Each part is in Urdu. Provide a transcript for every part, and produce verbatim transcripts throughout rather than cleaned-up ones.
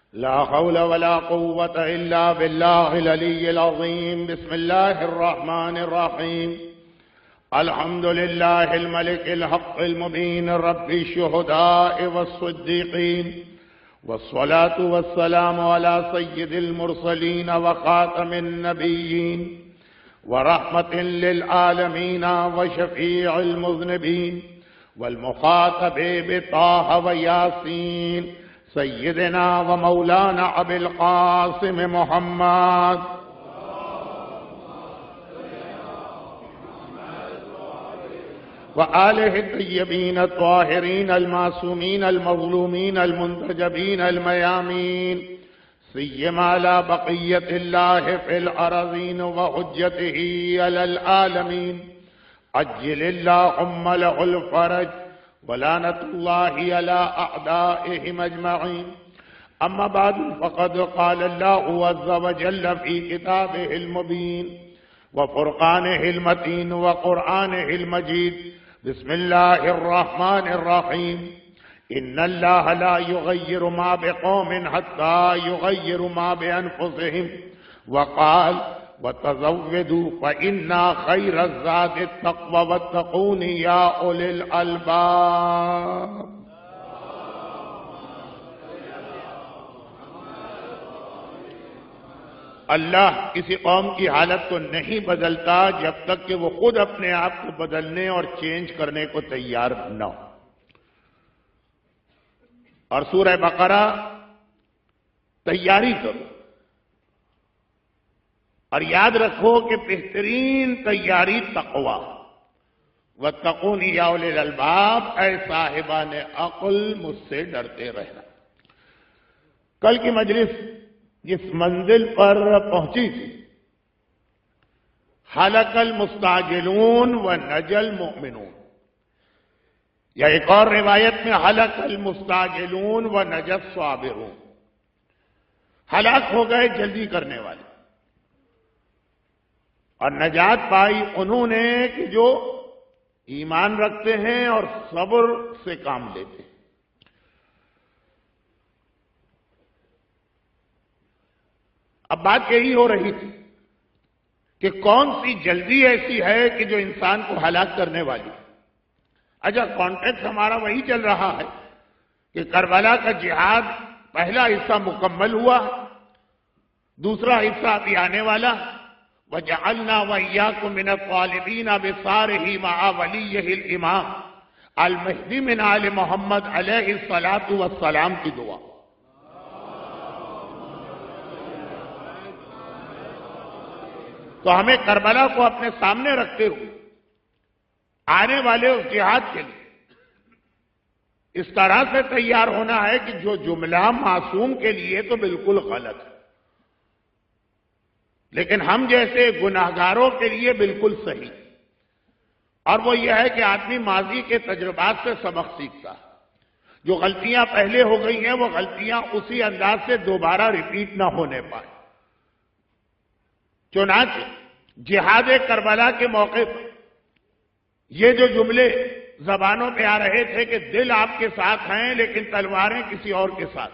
لا حول ولا قوة إلا بالله العلي العظيم. بسم الله الرحمن الرحيم. الحمد لله الملك الحق المبين رب الشهداء والصديقين، والصلاة والسلام على سيد المرسلين وخاتم النبيين ورحمة للعالمين وشفيع المذنبين والمخاطب بطه وياسين سيدنا ومولانا أبي القاسم محمد وآله الطيبين الطاهرين المعصومين المظلومين المنتجبين الميامين، سيما على بقية الله في الأراضين وحجته على العالمين. عجل اللهم له الفرج ولعنة الله على أعدائهم أجمعين. أما بعد، فقد قال الله عز وجل في كتابه المبين وفرقانه المتين وقرآنه المجيد: بسم الله الرحمن الرحيم. إن الله لا يغير ما بقوم حتى يغيروا ما بأنفسهم، وقال: وتزودوا فإن خير الزاد التقوى واتقون يا أولي الألباب. اللہ کسی قوم کی حالت کو نہیں بدلتا جب تک کہ وہ خود اپنے آپ کو بدلنے اور چینج کرنے کو تیار نہ ہو. اور سورہ بقرہ تیاری کرو، اور یاد رکھو کہ بہترین تیاری تقوی. واتقون یا اولی الالباب، اے صاحبان عقل مجھ سے ڈرتے رہنا. کل کی مجلس جس منزل پر پہنچی تھی، ہلک المستعجلون و نجا المؤمنون، یا ایک اور روایت میں ہلک المستعجلون و نجا الصابرون، ہلاک ہو گئے جلدی کرنے والے، اور نجات پائی انہوں نے کہ جو ایمان رکھتے ہیں اور صبر سے کام لیتے ہیں. اب بات یہی ہو رہی تھی کہ کون سی جلدی ایسی ہے کہ جو انسان کو ہلاک کرنے والی. اچھا، کانٹیکٹ ہمارا وہی چل رہا ہے کہ کربلا کا جہاد پہلا حصہ مکمل ہوا، دوسرا حصہ ابھی آنے والا. وَجَعَلْنَا وَإِيَّاكُمْ مِنَ الطَّالِبِينَ بِصَارِهِ مَعَ وَلِيِّهِ الْإِمَامِ الْمَهْدِي مِنْ آلِ محمد علیہ الصلاۃ والسلام کی دعا. تو ہمیں کربلا کو اپنے سامنے رکھتے ہوئے آنے والے اس جہاد کے لیے اس طرح سے تیار ہونا ہے کہ جو جملہ معصوم کے لیے تو بالکل غلط ہے، لیکن ہم جیسے گناہگاروں کے لیے بالکل صحیح. اور وہ یہ ہے کہ آدمی ماضی کے تجربات سے سبق سیکھتا ہے. جو غلطیاں پہلے ہو گئی ہیں وہ غلطیاں اسی انداز سے دوبارہ ریپیٹ نہ ہونے پائے. چنانچہ جہاد کربلا کے موقع پر یہ جو جملے زبانوں پہ آ رہے تھے کہ دل آپ کے ساتھ ہیں لیکن تلواریں کسی اور کے ساتھ،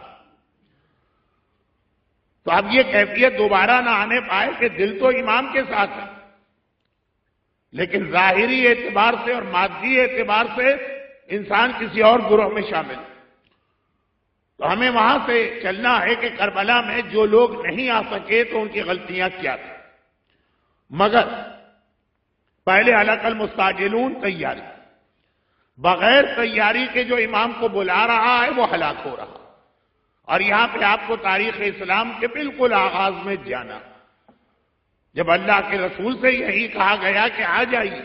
تو اب یہ کیفیت دوبارہ نہ آنے پائے کہ دل تو امام کے ساتھ ہے لیکن ظاہری اعتبار سے اور مادی اعتبار سے انسان کسی اور گروہ میں شامل ہے. تو ہمیں وہاں سے چلنا ہے کہ کربلا میں جو لوگ نہیں آ سکے تو ان کی غلطیاں کیا تھیں. مگر پہلے ہلک المستعجلون تیاری، بغیر تیاری کے جو امام کو بلا رہا ہے وہ ہلاک ہو رہا. اور یہاں پہ آپ کو تاریخ اسلام کے بالکل آغاز میں جانا، جب اللہ کے رسول سے یہی کہا گیا کہ آ جائیے،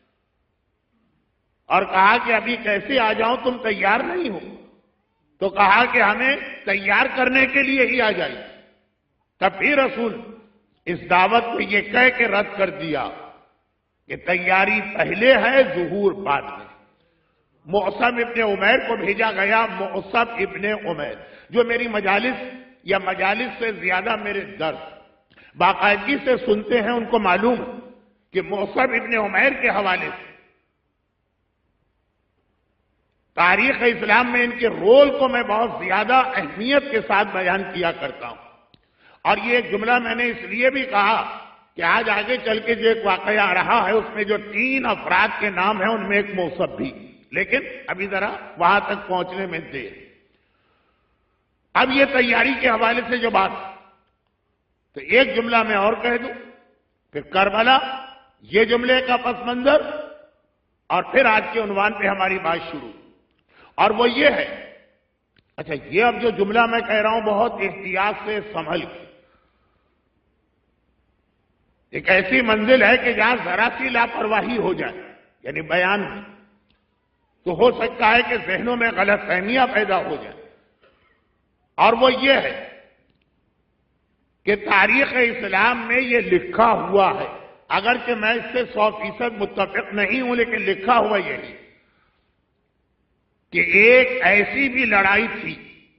اور کہا کہ ابھی کیسے آ جاؤں، تم تیار نہیں ہو، تو کہا کہ ہمیں تیار کرنے کے لیے ہی آ جائیے. تب بھی رسول اس دعوت کو یہ کہہ کے رد کر دیا کہ تیاری پہلے ہے، ظہور بعد میں. معصم ابن عمیر کو بھیجا گیا. معصم ابن عمیر جو میری مجالس یا مجالس سے زیادہ میرے درس باقاعدگی سے سنتے ہیں ان کو معلوم کہ معصم ابن عمیر کے حوالے سے تاریخ اسلام میں ان کے رول کو میں بہت زیادہ اہمیت کے ساتھ بیان کیا کرتا ہوں. اور یہ ایک جملہ میں نے اس لیے بھی کہا کہ آج آگے چل کے جو ایک واقعہ رہا ہے اس میں جو تین افراد کے نام ہیں ان میں ایک موصف بھی، لیکن ابھی ذرا وہاں تک پہنچنے میں دیر. اب یہ تیاری کے حوالے سے جو بات، تو ایک جملہ میں اور کہہ دوں، پھر کربلا، یہ جملے کا پس منظر، اور پھر آج کے عنوان پہ ہماری بات شروع. اور وہ یہ ہے، اچھا یہ اب جو جملہ میں کہہ رہا ہوں بہت احتیاط سے سنبھل کے، ایک ایسی منزل ہے کہ جہاں ذرا سی لاپرواہی ہو جائے یعنی بیان میں، تو ہو سکتا ہے کہ ذہنوں میں غلط فہمیاں پیدا ہو جائیں. اور وہ یہ ہے کہ تاریخ اسلام میں یہ لکھا ہوا ہے، اگرچہ میں اس سے سو فیصد متفق نہیں ہوں، لیکن لکھا ہوا یہی کہ ایک ایسی بھی لڑائی تھی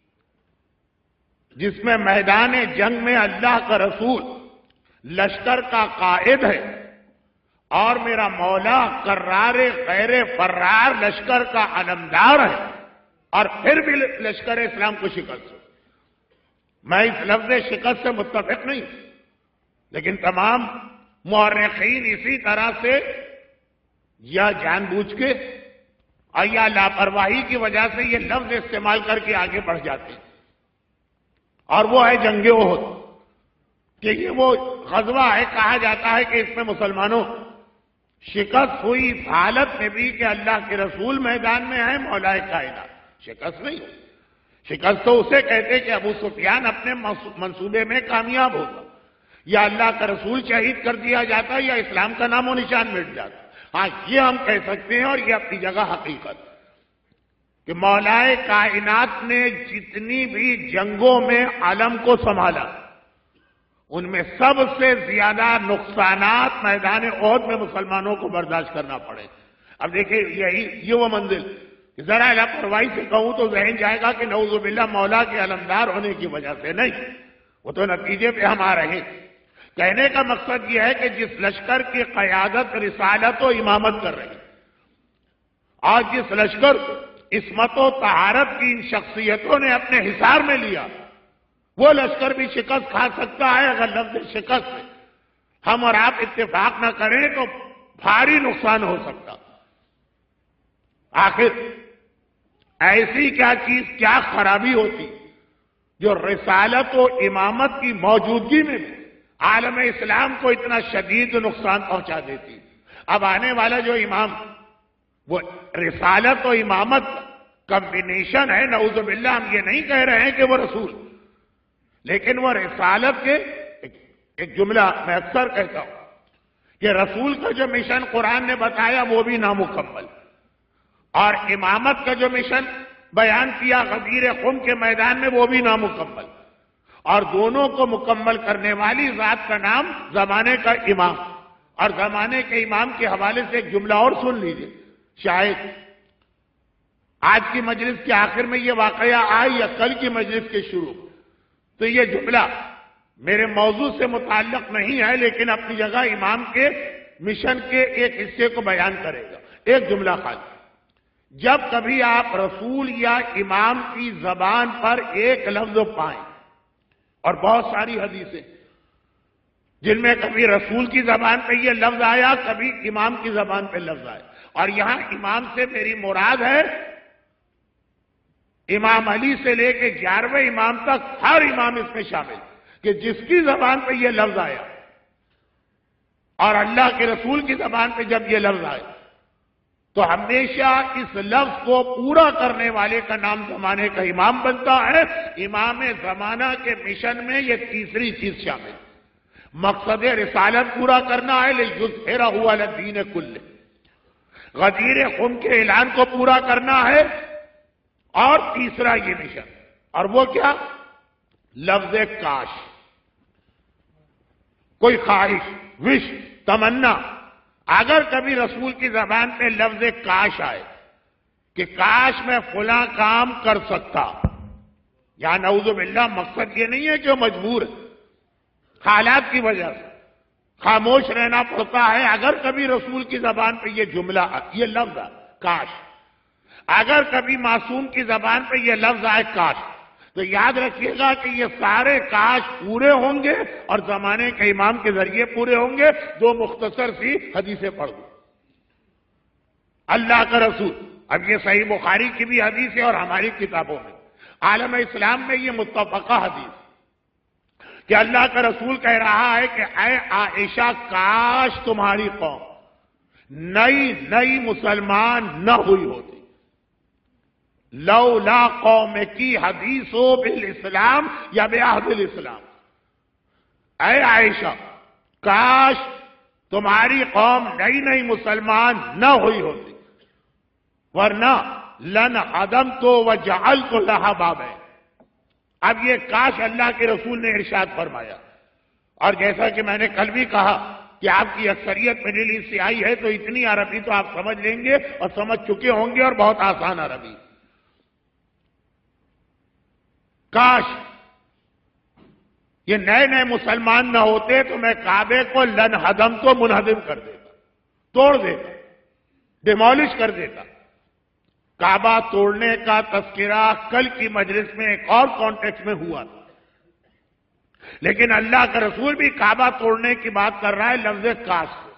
جس میں میدان جنگ میں اللہ کا رسول لشکر کا قائد ہے اور میرا مولا کرار غیر فرار لشکر کا علمدار ہے، اور پھر بھی لشکر اسلام کو شکست ہو. میں اس لفظ شکست سے متفق نہیں، لیکن تمام مورخین اسی طرح سے یا جان بوجھ کے اور یا لاپرواہی کی وجہ سے یہ لفظ استعمال کر کے آگے بڑھ جاتے ہیں. اور وہ ہے جنگ احد، کہ یہ وہ غزوہ ہے، کہا جاتا ہے کہ اس میں مسلمانوں شکست ہوئی اس حالت میں بھی کہ اللہ کے رسول میدان میں ہیں، مولا کائنات. شکست نہیں، شکست تو اسے کہتے کہ ابو سفیان اپنے منصوبے میں کامیاب ہوگا، یا اللہ کا رسول شہید کر دیا جاتا یا اسلام کا نام و نشان مٹ جاتا. ہاں یہ ہم کہہ سکتے ہیں، اور یہ اپنی جگہ حقیقت کہ مولا کائنات نے جتنی بھی جنگوں میں عالم کو سنبھالا ان میں سب سے زیادہ نقصانات میدان احد میں مسلمانوں کو برداشت کرنا پڑے. اب دیکھیں یہی یہ وہ منزل، ذرا لاپرواہی سے کہوں تو ذہن جائے گا کہ نعوذ باللہ مولا کے علمدار ہونے کی وجہ سے نہیں، وہ تو نتیجے پہ ہم آ رہے ہیں. کہنے کا مقصد یہ ہے کہ جس لشکر کی قیادت رسالت و امامت کر رہی اور جس لشکر کو عصمت و طہارت کی ان شخصیتوں نے اپنے حصار میں لیا، وہ لشکر بھی شکست کھا سکتا ہے اگر لفظ شکست سے ہم اور آپ اتفاق نہ کریں تو بھاری نقصان ہو سکتا. آخر ایسی کیا چیز، کیا خرابی ہوتی جو رسالت و امامت کی موجودگی میں بھی عالم اسلام کو اتنا شدید نقصان پہنچا دیتی. اب آنے والا جو امام وہ رسالت و امامت کمبینیشن ہے، نعوذ باللہ ہم یہ نہیں کہہ رہے ہیں کہ وہ رسول، لیکن وہ رسالت کے ایک جملہ میں اکثر کہتا ہوں کہ رسول کا جو مشن قرآن نے بتایا وہ بھی نامکمل، اور امامت کا جو مشن بیان کیا غدیر خم کے میدان میں وہ بھی نامکمل، اور دونوں کو مکمل کرنے والی ذات کا نام زمانے کا امام. اور زمانے کے امام کے حوالے سے ایک جملہ اور سن لیجئے، شاید آج کی مجلس کے آخر میں یہ واقعہ آئے یا کل کی مجلس کے شروع، تو یہ جملہ میرے موضوع سے متعلق نہیں ہے لیکن اپنی جگہ امام کے مشن کے ایک حصے کو بیان کرے گا. ایک جملہ خالی، جب کبھی آپ رسول یا امام کی زبان پر ایک لفظ پائیں، اور بہت ساری حدیثیں جن میں کبھی رسول کی زبان پہ یہ لفظ آیا، کبھی امام کی زبان پہ لفظ آیا، اور یہاں امام سے میری مراد ہے امام علی سے لے کے گیارہویں امام تک ہر امام اس میں شامل، کہ جس کی زبان پہ یہ لفظ آیا اور اللہ کے رسول کی زبان پہ جب یہ لفظ آیا تو ہمیشہ اس لفظ کو پورا کرنے والے کا نام زمانے کا امام بنتا ہے. امام زمانہ کے مشن میں یہ تیسری چیز شامل، مقصد رسالت پورا کرنا ہے، لِیُظْهِرَهُ عَلَى الدِّینِ کُلِّهِ، غدیر خم کے اعلان کو پورا کرنا ہے. اور تیسرا یہ مشن، اور وہ کیا؟ لفظ کاش، کوئی خواہش، وش، تمنا. اگر کبھی رسول کی زبان پہ لفظ کاش آئے کہ کاش میں فلاں کام کر سکتا، یا نعوذ باللہ مقصد یہ نہیں ہے کہ وہ مجبور ہے، حالات کی وجہ سے خاموش رہنا پڑتا ہے، اگر کبھی رسول کی زبان پہ یہ جملہ، یہ لفظ کاش، اگر کبھی معصوم کی زبان پہ یہ لفظ آئے کاش، تو یاد رکھیے گا کہ یہ سارے کاش پورے ہوں گے اور زمانے کے امام کے ذریعے پورے ہوں گے۔ دو مختصر سی حدیثیں پڑھ دوں۔ اللہ کا رسول، اب یہ صحیح بخاری کی بھی حدیث ہے اور ہماری کتابوں میں، عالم اسلام میں یہ متفقہ حدیث کہ اللہ کا رسول کہہ رہا ہے کہ اے عائشہ، کاش تمہاری قوم نئی نئی مسلمان نہ ہوئی ہوتی، لولا قوم کی حدیث و بالاسلام یا بعہد الاسلام۔ اے عائشہ، کاش تمہاری قوم نئی نئی مسلمان نہ ہوئی ہوتی، ورنہ لن عدمت وجعلت لها بابا۔ اب یہ کاش اللہ کے رسول نے ارشاد فرمایا، اور جیسا کہ میں نے کل بھی کہا کہ آپ کی اکثریت مڈل ایسٹ سے آئی ہے تو اتنی عربی تو آپ سمجھ لیں گے اور سمجھ چکے ہوں گے، اور بہت آسان عربی۔ کاش یہ نئے نئے مسلمان نہ ہوتے تو میں کعبے کو لن ہدم کو منہدم کر دیتا، توڑ دیتا، ڈیمولش کر دیتا۔ کعبہ توڑنے کا تذکرہ کل کی مجلس میں ایک اور کانٹیکس میں ہوا تھا، لیکن اللہ کا رسول بھی کعبہ توڑنے کی بات کر رہا ہے لفظ کاش سے۔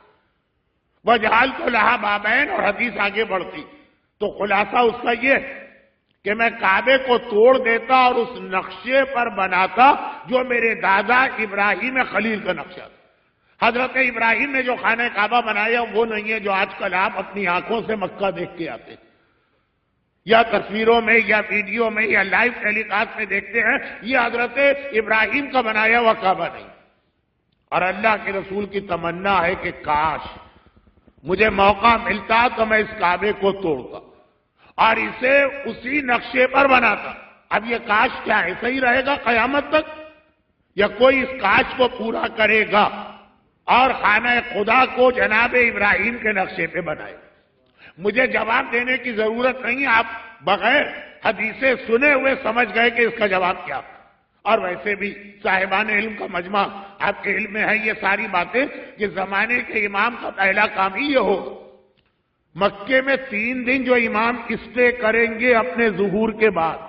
وجعلت لها بابین، اور حدیث آگے بڑھتی تو خلاصہ اس کا یہ کہ میں کعبے کو توڑ دیتا اور اس نقشے پر بناتا جو میرے دادا ابراہیم خلیل کا نقشہ تھا۔ حضرت ابراہیم نے جو خانہ کعبہ بنایا وہ نہیں ہے جو آج کل آپ اپنی آنکھوں سے مکہ دیکھ کے آتے ہیں، یا تصویروں میں یا ویڈیو میں یا لائیو ٹیلی کاسٹ میں دیکھتے ہیں۔ یہ حضرت ابراہیم کا بنایا ہوا کعبہ نہیں۔ اور اللہ کے رسول کی تمنا ہے کہ کاش مجھے موقع ملتا تو میں اس کعبے کو توڑتا اور اسے اسی نقشے پر بناتا۔ اب یہ کاش کیا ایسا ہی رہے گا قیامت تک، یا کوئی اس کاش کو پورا کرے گا اور خانہ خدا کو جناب ابراہیم کے نقشے پہ بنائے؟ مجھے جواب دینے کی ضرورت نہیں، آپ بغیر حدیثیں سنے ہوئے سمجھ گئے کہ اس کا جواب کیا۔ اور ویسے بھی صاحبان علم کا مجمع آپ کے علم میں ہے یہ ساری باتیں کہ زمانے کے امام کا پہلا کام ہی یہ ہو، مکے میں تین دن جو امام اسٹے کریں گے اپنے ظہور کے بعد،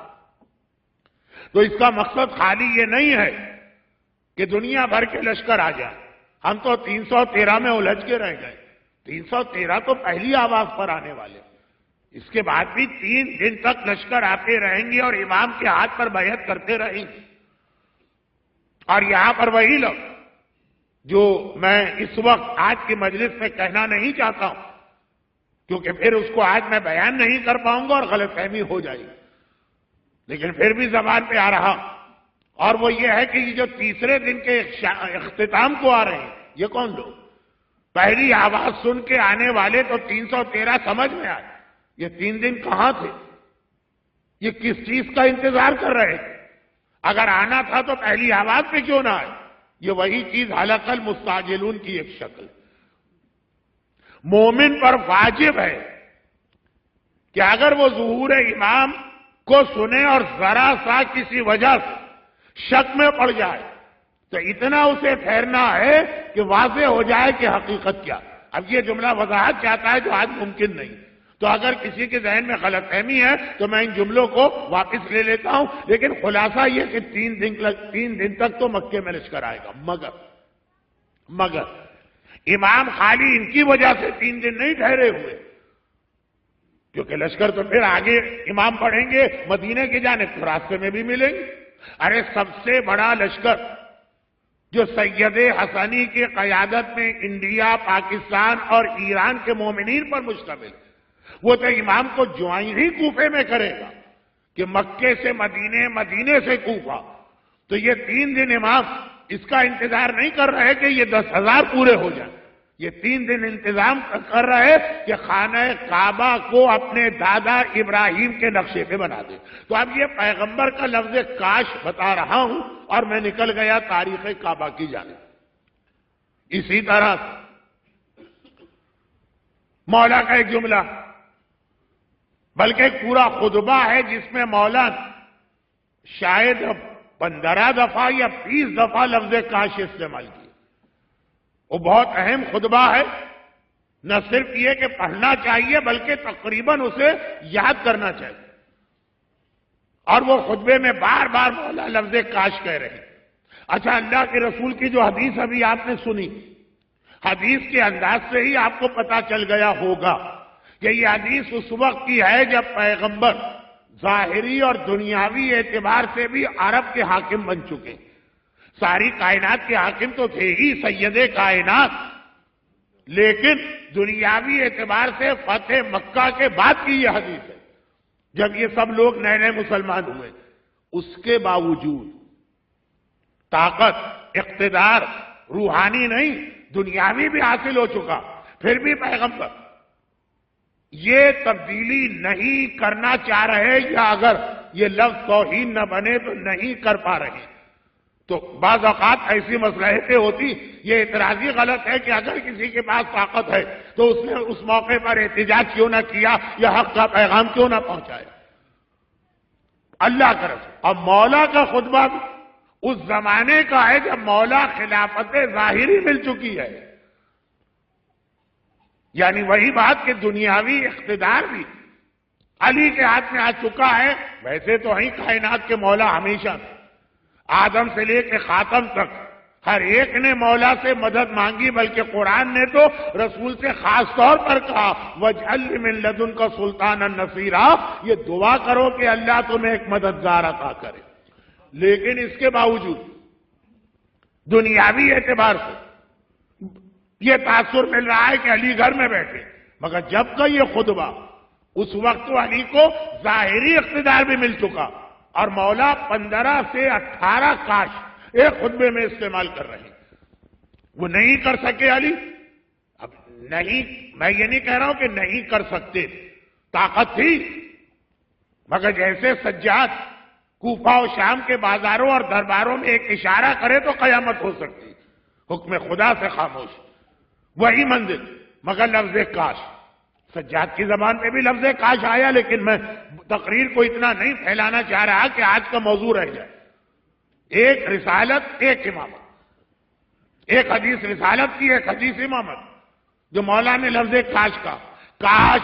تو اس کا مقصد خالی یہ نہیں ہے کہ دنیا بھر کے لشکر آ جائے۔ ہم تو تین سو تیرہ میں الجھ کے رہ گئے، تین سو تیرہ تو پہلی آواز پر آنے والے، اس کے بعد بھی تین دن تک لشکر آتے رہیں گے اور امام کے ہاتھ پر بیعت کرتے رہیں گے۔ اور یہاں پر وہی لوگ جو میں اس وقت آج کی مجلس میں کہنا نہیں چاہتا ہوں، کیونکہ پھر اس کو آج میں بیان نہیں کر پاؤں گا اور غلط فہمی ہو جائے گی، لیکن پھر بھی زبان پہ آ رہا، اور وہ یہ ہے کہ یہ جو تیسرے دن کے اختتام کو آ رہے ہیں، یہ کون لوگ؟ پہلی آواز سن کے آنے والے تو تین سو تیرہ سمجھ میں آئے، یہ تین دن کہاں تھے؟ یہ کس چیز کا انتظار کر رہے تھے؟ اگر آنا تھا تو پہلی آواز پہ کیوں نہ آئے؟ یہ وہی چیز حلق المستعجلون کی ایک شکل ہے۔ مومن پر واجب ہے کہ اگر وہ ظہور امام کو سنے اور ذرا سا کسی وجہ سے شک میں پڑ جائے تو اتنا اسے ٹھہرنا ہے کہ واضح ہو جائے کہ حقیقت کیا۔ اب یہ جملہ وضاحت چاہتا ہے جو آج ممکن نہیں، تو اگر کسی کے ذہن میں غلط فہمی ہے تو میں ان جملوں کو واپس لے لیتا ہوں، لیکن خلاصہ یہ کہ تین دن تین دن تک تو مکے میں لشکر آئے گا، مگر مگر امام خالی ان کی وجہ سے تین دن نہیں ٹھہرے ہوئے، کیونکہ لشکر تو پھر آگے امام پڑھیں گے مدینے کی جانب تو راستے میں بھی ملیں گے۔ ارے سب سے بڑا لشکر جو سید حسنی کی قیادت میں انڈیا، پاکستان اور ایران کے مومنین پر مشتمل، وہ تو امام کو جوائن ہی کوفے میں کرے گا کہ مکے سے مدینے، مدینے سے کوفہ، تو یہ تین دن امام اس کا انتظار نہیں کر رہے کہ یہ دس ہزار پورے ہو جائیں، یہ تین دن انتظام کر رہے کہ خانہ کعبہ کو اپنے دادا ابراہیم کے نقشے پہ بنا دے۔ تو اب یہ پیغمبر کا لفظ کاش بتا رہا ہوں اور میں نکل گیا تاریخ کعبہ کی جانب۔ اسی طرح مولا کا ایک جملہ، بلکہ ایک پورا خطبہ ہے جس میں مولا شاید پندرہ دفعہ یا بیس دفعہ لفظ کاش استعمال کیا۔ وہ بہت اہم خطبہ ہے نہ صرف یہ کہ پڑھنا چاہیے بلکہ تقریباً اسے یاد کرنا چاہیے. اور وہ خطبے میں بار بار مولا لفظ کاش کہہ رہے ہیں. اچھا، اللہ کے رسول کی جو حدیث ابھی آپ نے سنی، حدیث کے انداز سے ہی آپ کو پتا چل گیا ہوگا کہ یہ حدیث اس وقت کی ہے جب پیغمبر ظاہری اور دنیاوی اعتبار سے بھی عرب کے حاکم بن چکے. ساری کائنات کے حاکم تو تھے ہی، سید کائنات، لیکن دنیاوی اعتبار سے فتح مکہ کے بعد کی یہ حدیث ہے، جب یہ سب لوگ نئے نئے مسلمان ہوئے. اس کے باوجود طاقت، اقتدار روحانی نہیں دنیاوی بھی حاصل ہو چکا، پھر بھی پیغمبر یہ تبدیلی نہیں کرنا چاہ رہے، یا اگر یہ لفظ توہین نہ بنے تو نہیں کر پا رہے. تو بعض اوقات ایسی مصلحتیں ہوتی، یہ اعتراضی غلط ہے کہ اگر کسی کے پاس طاقت ہے تو اس نے اس موقع پر احتجاج کیوں نہ کیا یا حق کا پیغام کیوں نہ پہنچایا. اللہ کا رسول اب مولا کا خطبہ بھی اس زمانے کا ہے جب مولا خلافت ظاہری مل چکی ہے، یعنی وہی بات کہ دنیاوی اقتدار بھی علی کے ہاتھ میں آ چکا ہے. ویسے تو ہی کائنات کے مولا ہمیشہ تھے، آدم سے لے کے خاتم تک ہر ایک نے مولا سے مدد مانگی، بلکہ قرآن نے تو رسول سے خاص طور پر کہا وَاجْعَلْ مِن لَدُنْكَ سُلْطَانًا نَصِيرًا، یہ دعا کرو کہ اللہ تمہیں ایک مددگار عطا کرے. لیکن اس کے باوجود دنیاوی اعتبار سے یہ تاثر مل رہا ہے کہ علی گھر میں بیٹھے، مگر جب کا یہ خطبہ اس وقت تو علی کو ظاہری اقتدار بھی مل چکا، اور مولا پندرہ سے اٹھارہ کاش ایک خطبے میں استعمال کر رہے ہیں. وہ نہیں کر سکے علی. اب نہیں، میں یہ نہیں کہہ رہا ہوں کہ نہیں کر سکتے، طاقت تھی، مگر جیسے سجاد کوفہ و شام کے بازاروں اور درباروں میں ایک اشارہ کرے تو قیامت ہو سکتی، حکم خدا سے خاموش، وہی منزل. مگر لفظ کاش، سجاد کی زبان پہ بھی لفظ کاش آیا، لیکن میں تقریر کو اتنا نہیں پھیلانا چاہ رہا کہ آج کا موضوع رہ جائے. ایک رسالت، ایک امامت، ایک حدیث رسالت کی، ایک حدیث امامت، جو مولا نے لفظ کاش کا. کاش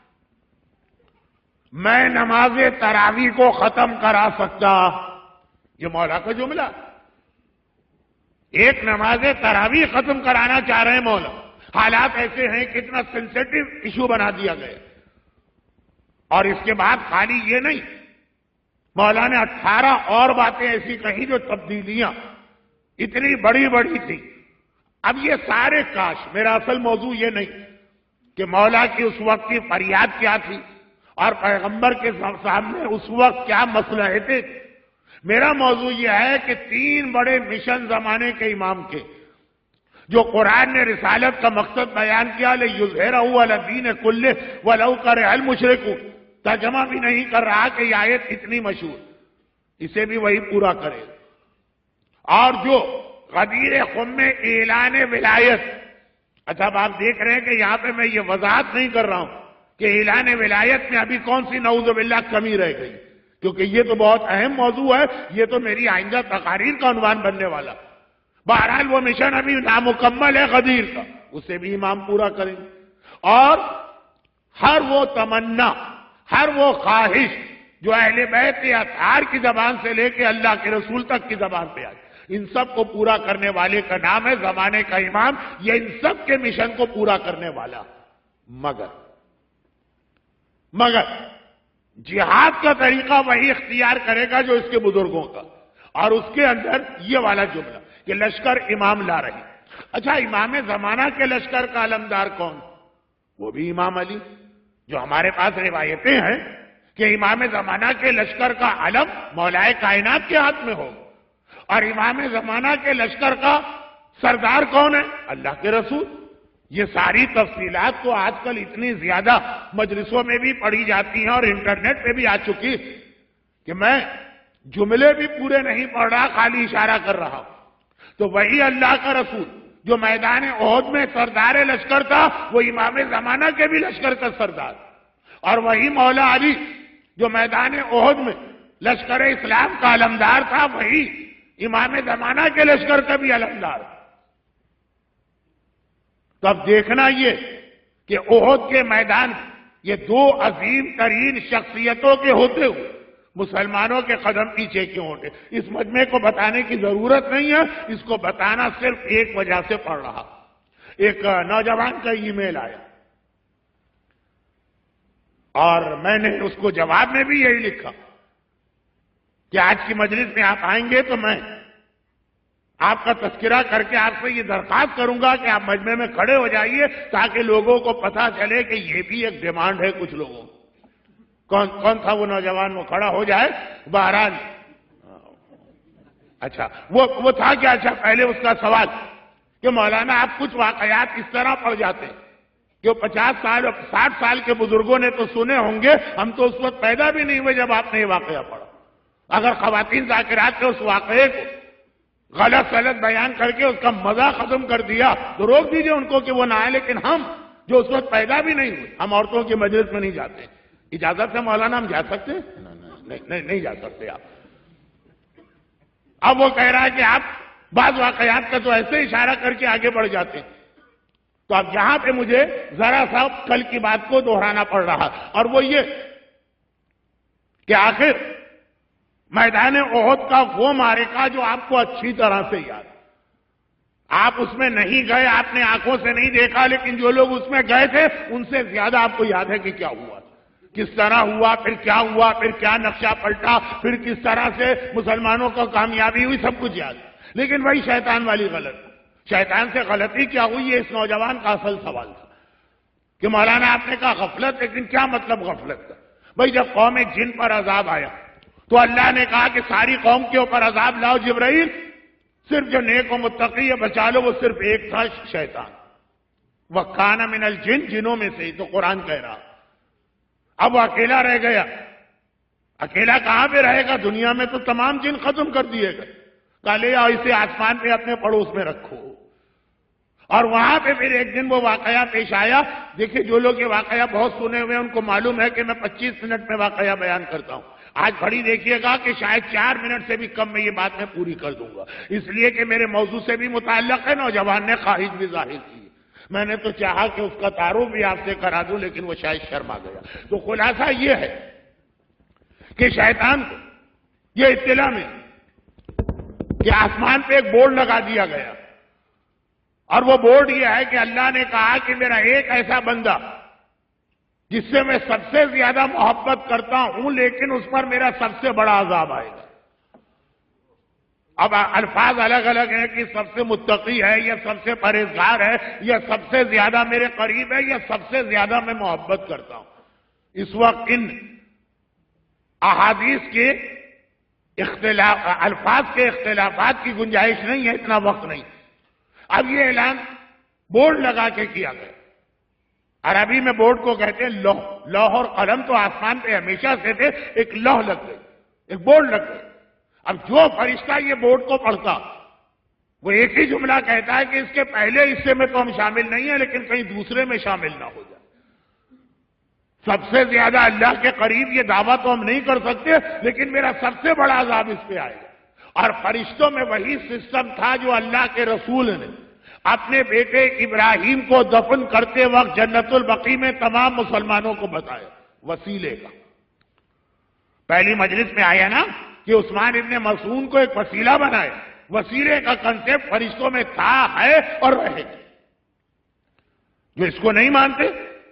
میں نماز تراویح کو ختم کرا سکتا، یہ مولا کا جملہ. ایک نماز تراویح ختم کرانا چاہ رہے ہیں مولا. حالات ایسے ہیں کتنا سینسیٹیو ایشو بنا دیا گیا. اور اس کے بعد خالی یہ نہیں، مولا نے اٹھارہ اور باتیں ایسی کہیں جو تبدیلیاں اتنی بڑی بڑی تھی. اب یہ سارے کاش، میرا اصل موضوع یہ نہیں کہ مولا کی اس وقت کی فریاد کیا تھی اور پیغمبر کے سامنے اس وقت کیا مصلحتیں تھیں. میرا موضوع یہ ہے کہ تین بڑے مشن زمانے کے امام کے، جو قرآن نے رسالت کا مقصد بیان کیا، لِيُظْهِرَهُ عَلَى الدِّينِ كُلِّهِ وَلَوْ كَرِهَ الْمُشْرِكُونَ، ترجمہ بھی نہیں کر رہا کہ یہ آیت اتنی مشہور، اسے بھی وہی پورا کرے. اور جو غدیر خم میں اعلان ولایت، اچھا اب آپ دیکھ رہے ہیں کہ یہاں پہ میں یہ وضاحت نہیں کر رہا ہوں کہ اعلان ولایت میں ابھی کون سی نعوذ باللہ کمی رہ گئی، کیونکہ یہ تو بہت اہم موضوع ہے، یہ تو میری آئندہ تقاریر کا عنوان بننے والا. بہرحال وہ مشن ابھی نامکمل ہے غدیر کا، اسے بھی امام پورا کریں. اور ہر وہ تمنا، ہر وہ خواہش جو اہل بیت اطہار کی زبان سے لے کے اللہ کے رسول تک کی زبان پہ آئی، ان سب کو پورا کرنے والے کا نام ہے زمانے کا امام. یہ ان سب کے مشن کو پورا کرنے والا. مگر مگر جہاد کا طریقہ وہی اختیار کرے گا جو اس کے بزرگوں کا، اور اس کے اندر یہ والا جملہ کہ لشکر امام لا رہی. اچھا، امام زمانہ کے لشکر کا علمدار کون؟ وہ بھی امام علی. جو ہمارے پاس روایتیں ہیں کہ امام زمانہ کے لشکر کا علم مولا کائنات کے ہاتھ میں ہو، اور امام زمانہ کے لشکر کا سردار کون ہے؟ اللہ کے رسول. یہ ساری تفصیلات تو آج کل اتنی زیادہ مجلسوں میں بھی پڑھی جاتی ہیں اور انٹرنیٹ پہ بھی آ چکی کہ میں جملے بھی پورے نہیں پڑھ رہا، خالی اشارہ کر رہا ہوں. تو وہی اللہ کا رسول جو میدان احد میں سردار لشکر تھا، وہ امام زمانہ کے بھی لشکر کا سردار. اور وہی مولا علی جو میدان احد میں لشکر اسلام کا علمدار تھا، وہی امام زمانہ کے لشکر کا بھی علمدار. تو اب دیکھنا یہ کہ احد کے میدان یہ دو عظیم ترین شخصیتوں کے ہوتے ہوئے مسلمانوں کے قدم پیچھے کیوں ہوتے؟ اس مجمع کو بتانے کی ضرورت نہیں ہے، اس کو بتانا صرف ایک وجہ سے پڑ رہا۔ ایک نوجوان کا ای میل آیا اور میں نے اس کو جواب میں بھی یہی لکھا کہ آج کی مجلس میں آپ آئیں گے تو میں آپ کا تذکرہ کر کے آپ سے یہ درخواست کروں گا کہ آپ مجمع میں کھڑے ہو جائیے تاکہ لوگوں کو پتہ چلے کہ یہ بھی ایک ڈیمانڈ ہے کچھ لوگوں کو۔ کون کون تھا وہ نوجوان؟ وہ کھڑا ہو جائے بہرحال۔ اچھا وہ وہ تھا کیا؟ اچھا پہلے اس کا سوال کہ مولانا آپ کچھ واقعات اس طرح پڑ جاتے ہیں کہ وہ پچاس سال اور ساٹھ سال کے بزرگوں نے تو سنے ہوں گے، ہم تو اس وقت پیدا بھی نہیں ہوئے جب آپ نے یہ واقعہ پڑھا۔ اگر خواتین ذاکرات کے اس واقعے کو غلط غلط بیان کر کے اس کا مزہ ختم کر دیا تو روک دیجئے ان کو کہ وہ نہ آئے، لیکن ہم جو اس وقت پیدا بھی نہیں ہوئے، ہم عورتوں کی مجلس میں نہیں جاتے۔ اجازت سے مولانا ہم جا سکتے ہیں؟ نہیں نہیں نہیں جا سکتے آپ۔ اب وہ کہہ رہا ہے کہ آپ بعض واقعات کا تو ایسے اشارہ کر کے آگے بڑھ جاتے ہیں، تو اب یہاں پہ مجھے ذرا سا کل کی بات کو دہرانا پڑ رہا، اور وہ یہ کہ آخر میدان احد کا وہ معرکہ جو آپ کو اچھی طرح سے یاد، آپ اس میں نہیں گئے، آپ نے آنکھوں سے نہیں دیکھا، لیکن جو لوگ اس میں گئے تھے ان سے زیادہ آپ کو یاد ہے کہ کیا ہوا، کس طرح ہوا، پھر کیا ہوا، پھر کیا نقشہ پلٹا، پھر کس طرح سے مسلمانوں کو کامیابی ہوئی، سب کچھ یاد۔ لیکن وہی شیطان والی غلط، شیطان سے غلطی کیا ہوئی، یہ اس نوجوان کا اصل سوال تھا کہ مولانا آپ نے کہا غفلت، لیکن کیا مطلب غفلت کا؟ بھئی جب قوم جن پر عذاب آیا تو اللہ نے کہا کہ ساری قوم کے اوپر عذاب لاؤ جبرائیل، صرف جو نیک و متقی ہے بچا لو، وہ صرف ایک تھا شیطان، وَكَانَ مِنَ الْجِنِّ، جنوں میں سے ہی تو قرآن کہہ رہا۔ اب وہ اکیلا رہ گیا، اکیلا کہاں پہ رہے گا؟ دنیا میں تو تمام جن ختم کر دیے گئے، کہا لے آؤ اسے آسمان پہ اپنے پڑوس میں رکھو، اور وہاں پہ پھر ایک دن وہ واقعہ پیش آیا۔ دیکھیں جو لوگ یہ واقعہ بہت سنے ہوئے ان کو معلوم ہے کہ میں پچیس منٹ میں واقعہ بیان کرتا ہوں، آج گھڑی دیکھیے گا کہ شاید چار منٹ سے بھی کم میں یہ بات میں پوری کر دوں گا، اس لیے کہ میرے موضوع سے بھی متعلق ہے، نوجوان نے خواہش بھی ظاہر کی۔ میں نے تو چاہا کہ اس کا تعارف بھی آپ سے کرا دوں، لیکن وہ شاید شرما گیا۔ تو خلاصہ یہ ہے کہ شیطان کو یہ اطلاع میں کہ آسمان پہ ایک بورڈ لگا دیا گیا، اور وہ بورڈ یہ ہے کہ اللہ نے کہا کہ میرا ایک ایسا بندہ جس سے میں سب سے زیادہ محبت کرتا ہوں، لیکن اس پر میرا سب سے بڑا عذاب آئے گا۔ اب الفاظ الگ الگ ہیں کہ سب سے متقی ہے، یا سب سے پرہیزگار ہے، یا سب سے زیادہ میرے قریب ہے، یا سب سے زیادہ میں محبت کرتا ہوں۔ اس وقت ان احادیث کے اختلاف الفاظ کے اختلافات کی گنجائش نہیں ہے، اتنا وقت نہیں۔ اب یہ اعلان بورڈ لگا کے کیا گیا، عربی میں بورڈ کو کہتے ہیں لوح، لوح اور قلم تو آسمان پہ ہمیشہ سے تھے، ایک لوح لگ گئی، ایک بورڈ لگ گئی۔ اب جو فرشتہ یہ بورڈ کو پڑھتا وہ ایک ہی جملہ کہتا ہے کہ اس کے پہلے حصے میں تو ہم شامل نہیں ہیں، لیکن کہیں دوسرے میں شامل نہ ہو جائے۔ سب سے زیادہ اللہ کے قریب یہ دعویٰ تو ہم نہیں کر سکتے، لیکن میرا سب سے بڑا عذاب اس پہ آئے گا۔ اور فرشتوں میں وہی سسٹم تھا جو اللہ کے رسول نے اپنے بیٹے ابراہیم کو دفن کرتے وقت جنت البقیع میں تمام مسلمانوں کو بتایا، وسیلے کا۔ پہلی مجلس میں آیا نا کہ عثمان ابن مسعود کو ایک وسیلہ بنائے، وسیلے کا کنسپٹ فرشتوں میں تھا، ہے اور رہے گا۔ جو اس کو نہیں مانتے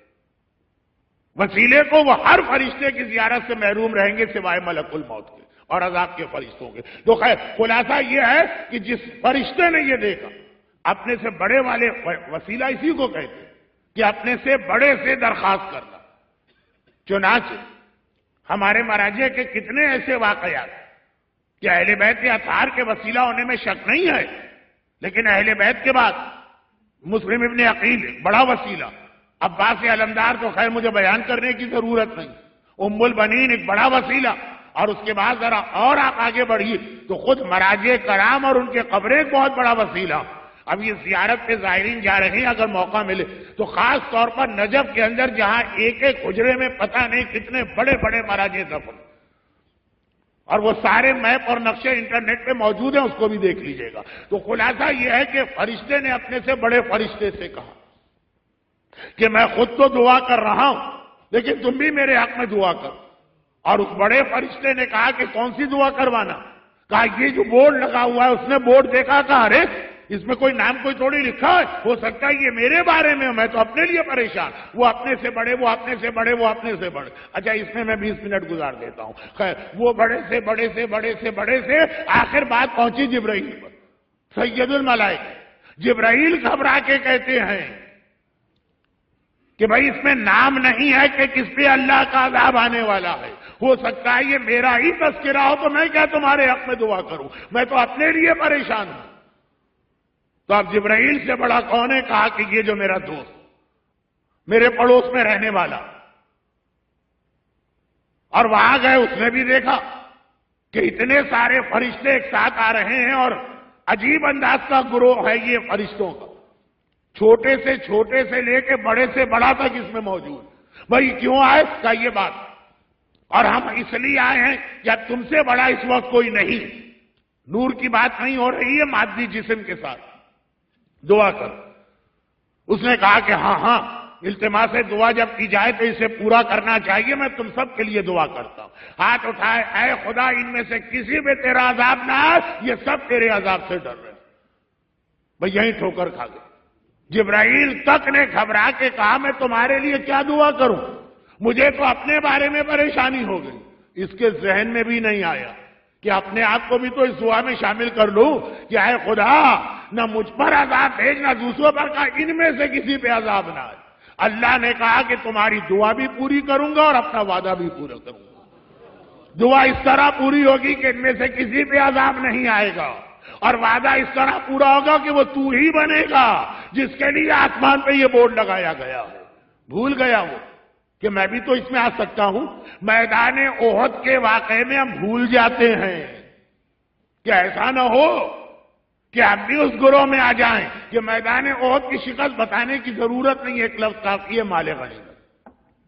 وسیلے کو، وہ ہر فرشتے کی زیارت سے محروم رہیں گے سوائے ملک الموت کے اور عذاب کے فرشتوں کے۔ تو خیر خلاصہ یہ ہے کہ جس فرشتے نے یہ دیکھا، اپنے سے بڑے والے وسیلہ اسی کو کہتے ہیں کہ اپنے سے بڑے سے درخواست کرنا۔ چنانچہ ہمارے مراجع کے کتنے ایسے واقعات کہ اہل بیت اطہار کے وسیلہ ہونے میں شک نہیں ہے، لیکن اہل بیت کے بعد مسلم ابن عقیل ایک بڑا وسیلہ، عباس علمدار تو خیر مجھے بیان کرنے کی ضرورت نہیں، ام البنین ایک بڑا وسیلہ، اور اس کے بعد ذرا اور آپ آگے بڑھیے تو خود مراجع کرام اور ان کے قبریں ایک بہت بڑا وسیلہ۔ اب یہ زیارت پہ زائرین جا رہے ہیں، اگر موقع ملے تو خاص طور پر نجف کے اندر جہاں ایک ایک حجرے میں پتہ نہیں کتنے بڑے بڑے مراجع دفن، اور وہ سارے میپ اور نقشے انٹرنیٹ پہ موجود ہیں، اس کو بھی دیکھ لیجئے گا۔ تو خلاصہ یہ ہے کہ فرشتے نے اپنے سے بڑے فرشتے سے کہا کہ میں خود تو دعا کر رہا ہوں لیکن تم بھی میرے حق میں دعا کرو. اور اس بڑے فرشتے نے کہا کہ کون سی دعا کروانا؟ کہا یہ جو بورڈ لگا ہوا ہے. اس نے بورڈ دیکھا، کہا ارے اس میں کوئی نام کوئی تھوڑی لکھا ہے، ہو سکتا ہے یہ میرے بارے میں، میں تو اپنے لیے پریشان. وہ اپنے سے بڑے، وہ اپنے سے بڑے، وہ اپنے سے بڑے. اچھا اس میں میں بیس منٹ گزار دیتا ہوں. خیر وہ بڑے سے بڑے سے بڑے سے بڑے سے آخر بات پہنچی جبرائیل پر. سید الملائکہ جبرائیل گھبرا کے کہتے ہیں کہ بھائی اس میں نام نہیں ہے کہ کس پہ اللہ کا عذاب آنے والا ہے. ہو سکتا ہے یہ میرا ہی تذکرہ ہو تو میں کیا تمہارے حق میں دعا کروں، میں تو اپنے لیے پریشان ہوں. تو اب جبرائیل سے بڑا کون ہے؟ کہا کہ یہ جو میرا دوست میرے پڑوس میں رہنے والا. اور وہاں گئے، اس نے بھی دیکھا کہ اتنے سارے فرشتے ایک ساتھ آ رہے ہیں اور عجیب انداز کا گروہ ہے یہ فرشتوں کا، چھوٹے سے چھوٹے سے لے کے بڑے سے بڑا تک اس میں موجود. بھائی کیوں آئے؟ کہا یہ بات، اور ہم اس لیے آئے ہیں کہ اب تم سے بڑا اس وقت کوئی نہیں. نور کی بات نہیں ہو رہی ہے، مادی جسم کے ساتھ دعا کر. اس نے کہا کہ ہاں ہاں التماس سے دعا جب کی جائے تو اسے پورا کرنا چاہیے، میں تم سب کے لیے دعا کرتا ہوں. ہاتھ اٹھائے، اے خدا ان میں سے کسی پہ تیرا عذاب نہ آئے، یہ سب تیرے عذاب سے ڈر رہے ہیں. بھئی یہیں ٹھوکر کھا گئے. جبرائیل تک نے گھبرا کے کہا میں تمہارے لیے کیا دعا کروں، مجھے تو اپنے بارے میں پریشانی ہو گئی. اس کے ذہن میں بھی نہیں آیا کہ اپنے آپ کو بھی تو اس دعا میں شامل کر لوں کہ اے خدا نہ مجھ پر عذاب بھیج نہ دوسروں پر، کہا ان میں سے کسی پہ عذاب نہ آئے. اللہ نے کہا کہ تمہاری دعا بھی پوری کروں گا اور اپنا وعدہ بھی پورا کروں گا. دعا اس طرح پوری ہوگی کہ ان میں سے کسی پہ عذاب نہیں آئے گا، اور وعدہ اس طرح پورا ہوگا کہ وہ تو ہی بنے گا جس کے لیے آسمان پہ یہ بورڈ لگایا گیا ہے. بھول گیا وہ کہ میں بھی تو اس میں آ سکتا ہوں. میدان احد کے واقعے میں ہم بھول جاتے ہیں کہ ایسا نہ ہو کہ ہم بھی اس گروہ میں آ جائیں کہ میدان احد کی شکل بتانے کی ضرورت نہیں. ایک لفظ کافی ہے، مال غنیمت.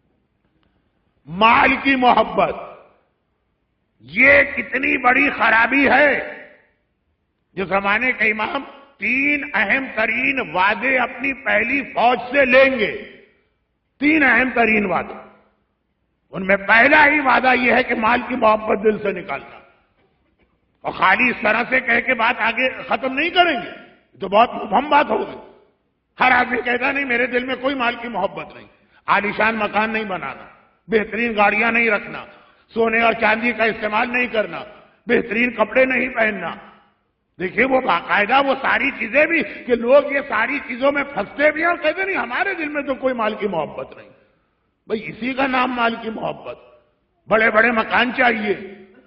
مال کی محبت یہ کتنی بڑی خرابی ہے. جو زمانے کے امام تین اہم ترین وعدے اپنی پہلی فوج سے لیں گے، تین اہم ترین وعدے، ان میں پہلا ہی وعدہ یہ ہے کہ مال کی محبت دل سے نکالنا. اور خالی اس طرح سے کہہ کے بات آگے ختم نہیں کریں گے، تو بہت مبہم بات ہوگی. ہر آدمی کہتا نہیں میرے دل میں کوئی مال کی محبت نہیں. عالیشان مکان نہیں بنانا، بہترین گاڑیاں نہیں رکھنا، سونے اور چاندی کا استعمال نہیں کرنا، بہترین کپڑے نہیں پہننا. دیکھیے وہ باقاعدہ وہ ساری چیزیں بھی کہ لوگ یہ ساری چیزوں میں پھنستے بھی ہیں اور کہتے نہیں ہمارے دل میں تو کوئی مال کی محبت نہیں. بھئی اسی کا نام مال کی محبت. بڑے بڑے مکان چاہیے.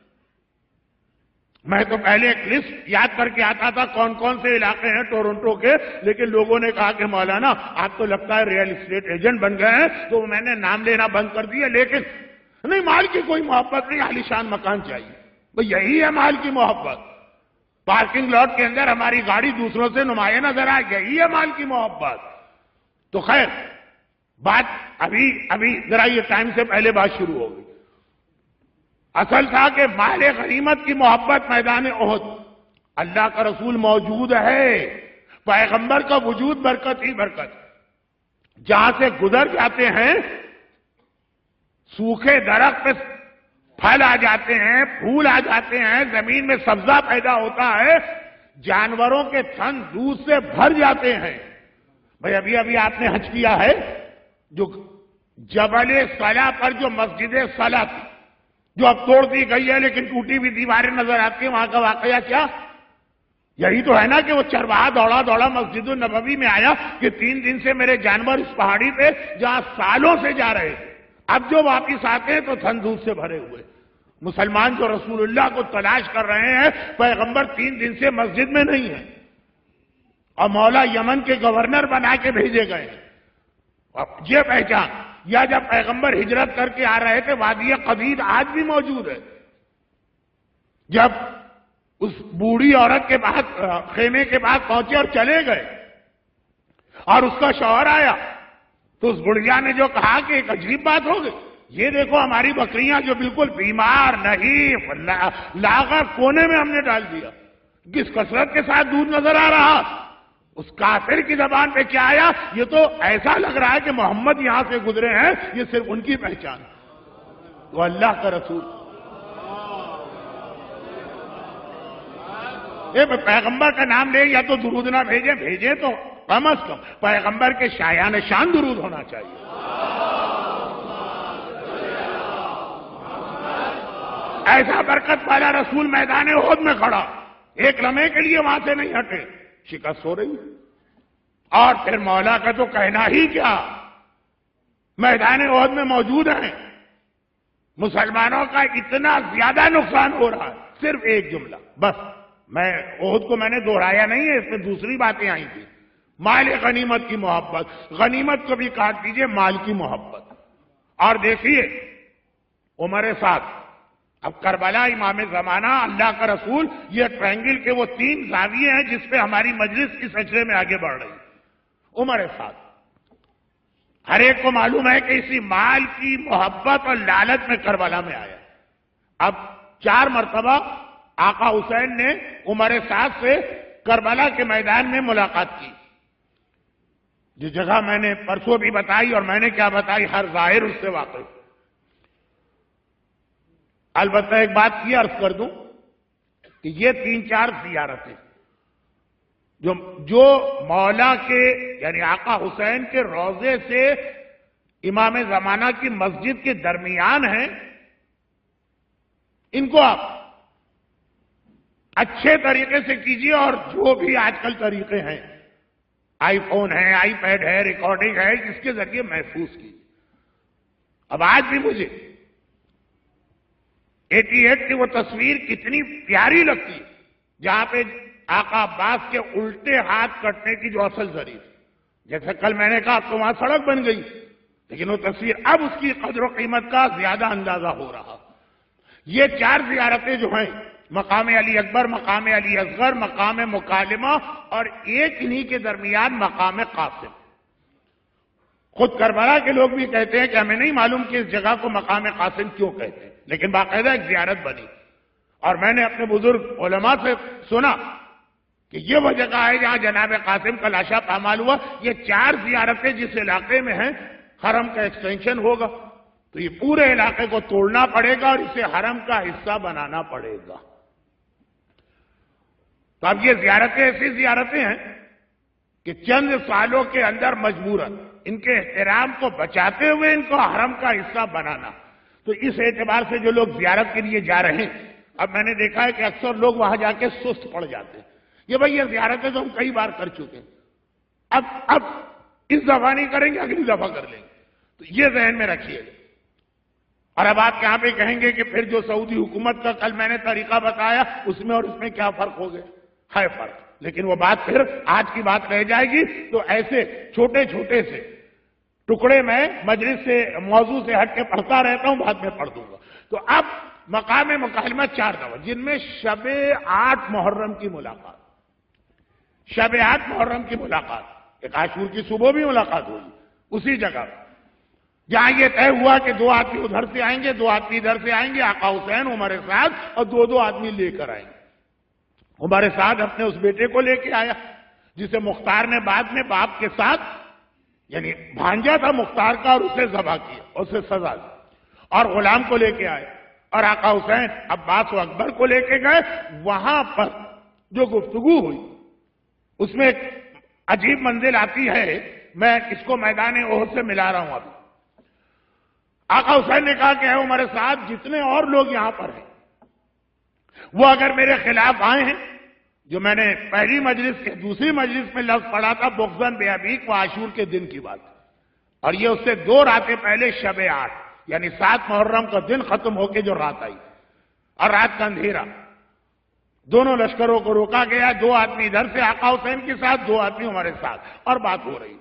میں تو پہلے ایک لسٹ یاد کر کے آتا تھا کون کون سے علاقے ہیں ٹورنٹو کے، لیکن لوگوں نے کہا کہ مولانا آپ تو لگتا ہے ریئل اسٹیٹ ایجنٹ بن گئے ہیں، تو میں نے نام لینا بند کر دیا. لیکن نہیں، مال کی کوئی محبت نہیں، عالیشان مکان چاہیے. بھئی یہی ہے مال کی محبت. پارکنگ لاٹ کے اندر ہماری گاڑی دوسروں سے نمایاں نظر آ گئی، یہی ہے مال کی محبت. تو خیر بات ابھی ابھی ذرا یہ ٹائم سے پہلے بات شروع ہو گئی. اصل تھا کہ مال غنیمت کی محبت. میدان احد اللہ کا رسول موجود ہے، پیغمبر کا وجود برکت ہی برکت. جہاں سے گزر جاتے ہیں سوکھے درخت پہ پھل آ جاتے ہیں، پھول آ جاتے ہیں، زمین میں سبزہ پیدا ہوتا ہے، جانوروں کے تھن دودھ سے بھر جاتے ہیں. بھئی ابھی ابھی آپ نے حج کیا ہے، جو جبل صلا پر جو مسجد صلا تھی جو اب توڑ دی گئی ہے لیکن ٹوٹی ہوئی دیواریں نظر آتی ہیں، وہاں کا واقعہ کیا یہی تو ہے نا کہ وہ چرواہا دوڑا دوڑا مسجد النبوی میں آیا کہ تین دن سے میرے جانور اس پہاڑی پہ جہاں سالوں سے جا رہے تھے، اب جو واپس آتے ہیں تو تھن دودھ سے بھرے ہوئے. مسلمان جو رسول اللہ کو تلاش کر رہے ہیں، پیغمبر تین دن سے مسجد میں نہیں ہے اور مولا یمن کے گورنر بنا کے بھیجے گئے ہیں. اب یہ پہچان یا جب پیغمبر ہجرت کر کے آ رہے تھے، وادی قدید آج بھی موجود ہے. جب اس بوڑھی عورت کے بعد خیمے کے بعد پہنچے اور چلے گئے اور اس کا شوہر آیا تو اس بڑھیا نے جو کہا کہ ایک عجیب بات ہو گئی، یہ دیکھو ہماری بکریاں جو بالکل بیمار نہیں لاغر کونے میں ہم نے ڈال دیا، کس کثرت کے ساتھ دودھ نظر آ رہا. اس کافر کی زبان پہ کیا آیا؟ یہ تو ایسا لگ رہا ہے کہ محمد یہاں سے گزرے ہیں، یہ صرف ان کی پہچان ہے، وہ اللہ کا رسول۔ پیغمبر کا نام لے یا تو درود نہ بھیجے، بھیجے تو کم از کم پیغمبر کے شایان شان درود ہونا چاہیے۔ ایسا برکت والا رسول میدان احد میں کھڑا، ایک لمحے کے لیے وہاں سے نہیں ہٹے، شکست ہو رہی ہے۔ اور پھر مولا کا تو کہنا ہی کیا، میدان احد میں موجود ہیں، مسلمانوں کا اتنا زیادہ نقصان ہو رہا ہے، صرف ایک جملہ بس، میں احد کو میں نے دہرایا نہیں ہے، اس میں دوسری باتیں آئی تھی، مال غنیمت کی محبت، غنیمت کو بھی کاٹ دیجئے، مال کی محبت۔ اور دیکھیے عمر سعد، اب کربلا، امام زمانہ، اللہ کا رسول، یہ ٹرائنگل کے وہ تین زاویے ہیں جس پہ ہماری مجلس اس سلسلے میں آگے بڑھ رہی ہے۔ عمر سعد، ہر ایک کو معلوم ہے کہ اسی مال کی محبت اور لالچ میں کربلا میں آیا۔ اب چار مرتبہ آقا حسین نے عمر سعد سے کربلا کے میدان میں ملاقات کی، جو جگہ میں نے پرسوں بھی بتائی اور میں نے کیا بتائی، ہر ظاہر اس سے واقف۔ البتہ ایک بات کی عرض کر دوں کہ یہ تین چار زیارتیں جو جو مولا کے یعنی آقا حسین کے روضے سے امام زمانہ کی مسجد کے درمیان ہیں، ان کو آپ اچھے طریقے سے کیجیے، اور جو بھی آج کل طریقے ہیں، آئی فون ہے، آئی پیڈ ہے، ریکارڈنگ ہے، اس کے ذریعے محفوظ کیجیے۔ اب آج بھی مجھے اٹھاسی کی وہ تصویر کتنی پیاری لگتی، جہاں پہ آقا عباس کے الٹے ہاتھ کٹنے کی جو اصل ذریعہ، جیسے کل میں نے کہا تو وہاں سڑک بن گئی، لیکن وہ تصویر اب اس کی قدر و قیمت کا زیادہ اندازہ ہو رہا۔ یہ چار زیارتیں جو ہیں، مقام علی اکبر، مقام علی اصغر، مقام مکالمہ، اور ایک انہی کے درمیان مقام قاسم۔ خود کربلا کے لوگ بھی کہتے ہیں کہ ہمیں نہیں معلوم کہ اس جگہ کو مقام قاسم کیوں کہتے ہیں، لیکن باقاعدہ ایک زیارت بنی، اور میں نے اپنے بزرگ علماء سے سنا کہ یہ وہ جگہ ہے جہاں جناب قاسم کا لاشا پامال ہوا۔ یہ چار زیارتیں جس علاقے میں ہیں، حرم کا ایکسٹینشن ہوگا، تو یہ پورے علاقے کو توڑنا پڑے گا اور اسے حرم کا حصہ بنانا پڑے گا۔ تو اب یہ زیارتیں ایسی زیارتیں ہیں کہ چند سالوں کے اندر مجبوراً ان کے احترام کو بچاتے ہوئے ان کو حرم کا حصہ بنانا۔ تو اس اعتبار سے جو لوگ زیارت کے لیے جا رہے ہیں، اب میں نے دیکھا ہے کہ اکثر لوگ وہاں جا کے سست پڑ جاتے ہیں، یہ بھائی یہ زیارتیں تو ہم کئی بار کر چکے ہیں، اب اب اس دفعہ نہیں کریں گے، اگلی دفعہ کر لیں گے، تو یہ ذہن میں رکھیے گا۔ اور اب آپ یہاں پہ کہیں گے کہ پھر جو سعودی حکومت کا کل میں نے طریقہ بتایا، اس میں اور اس میں کیا فرق ہو گیا؟ ہے فرق، لیکن وہ بات پھر آج کی بات رہ جائے گی۔ تو ایسے چھوٹے چھوٹے سے ٹکڑے میں مجلس سے موضوع سے ہٹ کے پڑھتا رہتا ہوں، بعد میں پڑھ دوں گا۔ تو اب مقام مکالمہ چار دفعہ، جن میں شب آٹھ محرم کی ملاقات، شب آٹھ محرم کی ملاقات، ایک عاشور کی صبح بھی ملاقات ہوئی اسی جگہ، جہاں یہ طے ہوا کہ دو آدمی ادھر سے آئیں گے، دو آدمی ادھر سے آئیں گے، آقا حسین، عمر سعد، اور دو دو آدمی لے کر آئیں گے۔ عمر سعد اپنے اس بیٹے کو لے کے آیا جسے مختار نے بعد میں باپ کے ساتھ، یعنی بھانجا تھا مختار کا، اور اسے ذبح کیا، اسے سزا دی، اور غلام کو لے کے آئے، اور آقا حسین عباس و اکبر کو لے کے گئے۔ وہاں پر جو گفتگو ہوئی اس میں ایک عجیب منزل آتی ہے، میں اس کو میدان احد سے ملا رہا ہوں۔ ابھی آقا حسین نے کہا کہ اے عمر سعد، جتنے اور لوگ یہاں پر ہیں وہ اگر میرے خلاف آئے ہیں، جو میں نے پہلی مجلس کے دوسری مجلس میں لفظ پڑھا تھا، بغضاً بأبیک و عاشور کے دن کی بات، اور یہ اس سے دو راتیں پہلے شب آٹھ یعنی سات محرم کا دن ختم ہو کے جو رات آئی، اور رات کا اندھیرا، دونوں لشکروں کو روکا گیا، دو آدمی ادھر سے آقا حسین کے ساتھ، دو آدمی ہمارے ساتھ، اور بات ہو رہی۔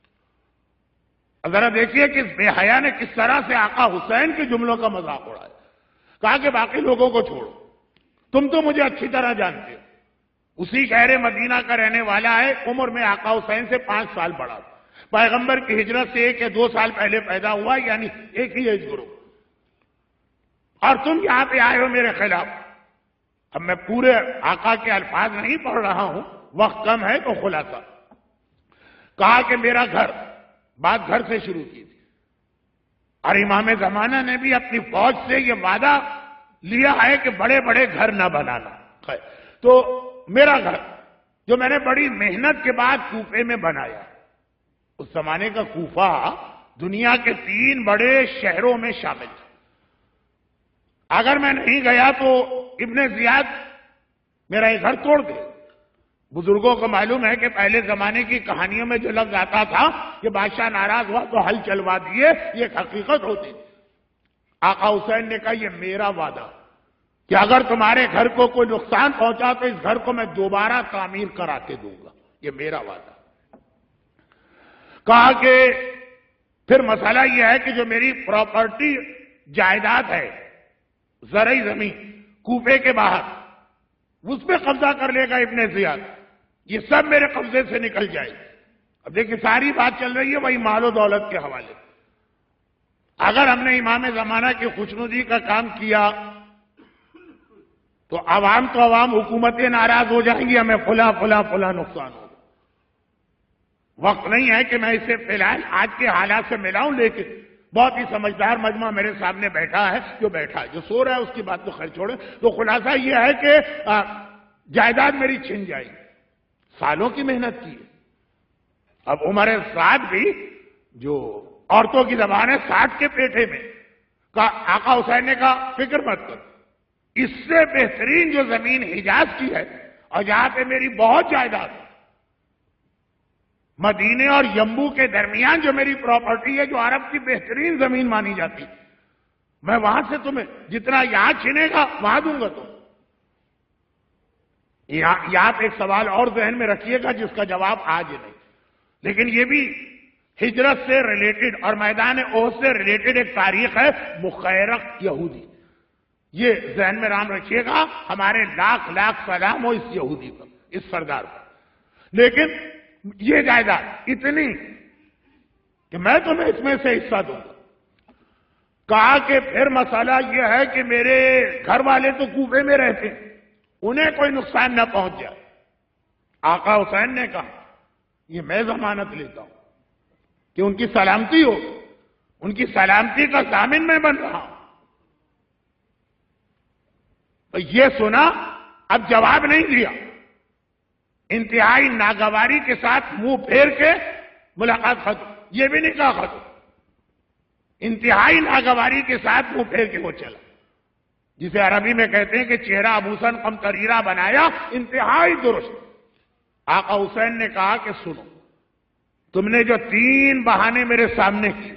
ذرا دیکھیے کہ اس بے حیا نے کس طرح سے آقا حسین کے جملوں کا مذاق اڑایا، کہا کہ باقی لوگوں کو چھوڑو، تم تو مجھے اچھی طرح جانتے ہو، اسی شہر مدینہ کا رہنے والا ہے، عمر میں آقا حسین سے پانچ سال بڑا، پیغمبر کی ہجرت سے ایک یا دو سال پہلے پیدا ہوا، یعنی ایک ہی ایج گروپ، اور تم یہاں پہ آئے ہو میرے خلاف۔ اب میں پورے آقا کے الفاظ نہیں پڑھ رہا ہوں، وقت کم ہے تو خلاصہ کہا کہ میرا گھر، بات گھر سے شروع کی تھی، اور امام زمانہ نے بھی اپنی فوج سے یہ وعدہ لیا ہے کہ بڑے بڑے گھر نہ بنانا. تو میرا گھر جو میں نے بڑی محنت کے بعد کوفے میں بنایا، اس زمانے کا کوفہ دنیا کے تین بڑے شہروں میں شامل تھا. اگر میں نہیں گیا تو ابن زیاد میرا یہ گھر توڑ دے. بزرگوں کو معلوم ہے کہ پہلے زمانے کی کہانیوں میں جو لفظ آتا تھا کہ بادشاہ ناراض ہوا تو حل چلوا دیے، یہ ایک حقیقت ہوتی تھی. آقا حسین نے کہا یہ میرا وعدہ کہ اگر تمہارے گھر کو کوئی نقصان پہنچا تو اس گھر کو میں دوبارہ تعمیر کرا کے دوں گا، یہ میرا وعدہ. کہا کہ پھر مسئلہ یہ ہے کہ جو میری پراپرٹی جائیداد ہے، زرعی زمین کوفے کے باہر، اس پہ قبضہ کر لے گا ابن زیاد، یہ سب میرے قبضے سے نکل جائے گی. اب دیکھیں ساری بات چل رہی ہے وہی مال و دولت کے حوالے. اگر ہم نے امام زمانہ کی خوشنودی کا کام کیا تو عوام تو عوام حکومتیں ناراض ہو جائیں گی، ہمیں فلاں فلاں فلاں نقصان ہوگا. وقت نہیں ہے کہ میں اسے فی الحال آج کے حالات سے ملاؤں، لیکن بہت ہی سمجھدار مجمع میرے سامنے بیٹھا ہے، جو بیٹھا ہے جو سو رہا ہے اس کی بات تو خیر چھوڑے. تو خلاصہ یہ ہے کہ جائیداد میری چھن جائے گی. سالوں کی محنت کی ہے. اب عمر سعد بھی جو عورتوں کی زبان ہے سعد کے پیٹے میں کا آقا حسین نے کہا فکر مت کر، اس سے بہترین جو زمین حجاز کی ہے اور جہاں پہ میری بہت جائیداد ہے، مدینے اور یمبو کے درمیان جو میری پراپرٹی ہے جو عرب کی بہترین زمین مانی جاتی، میں وہاں سے تمہیں جتنا یہاں چھنے گا وہاں دوں گا. تم یہاں پہ ایک سوال اور ذہن میں رکھیے گا جس کا جواب آج نہیں، لیکن یہ بھی ہجرت سے ریلیٹڈ اور میدان احد سے ریلیٹڈ ایک تاریخ ہے، مخیرق یہودی. یہ ذہن میں رام رکھیے گا، ہمارے لاکھ لاکھ سلام ہو اس یہودی پر، اس سردار پر. لیکن یہ جائیداد اتنی کہ میں تمہیں اس میں سے حصہ دوں گا. کہا کہ پھر مسئلہ یہ ہے کہ میرے گھر والے تو کوفے میں رہتے ہیں، انہیں کوئی نقصان نہ پہنچ جائے. آقا حسین نے کہا یہ میں ضمانت لیتا ہوں کہ ان کی سلامتی ہو، ان کی سلامتی کا ضامن میں بن رہا ہوں. تو یہ سنا، اب جواب نہیں دیا، انتہائی ناگواری کے ساتھ منہ پھیر کے ملاقات ختم. یہ بھی نہیں کہا ختم، انتہائی ناگواری کے ساتھ منہ پھیر کے وہ چلا، جسے عربی میں کہتے ہیں کہ چہرہ ابوسن قمطریرہ بنایا، انتہائی درست. آقا حسین نے کہا کہ سنو، تم نے جو تین بہانے میرے سامنے کیے،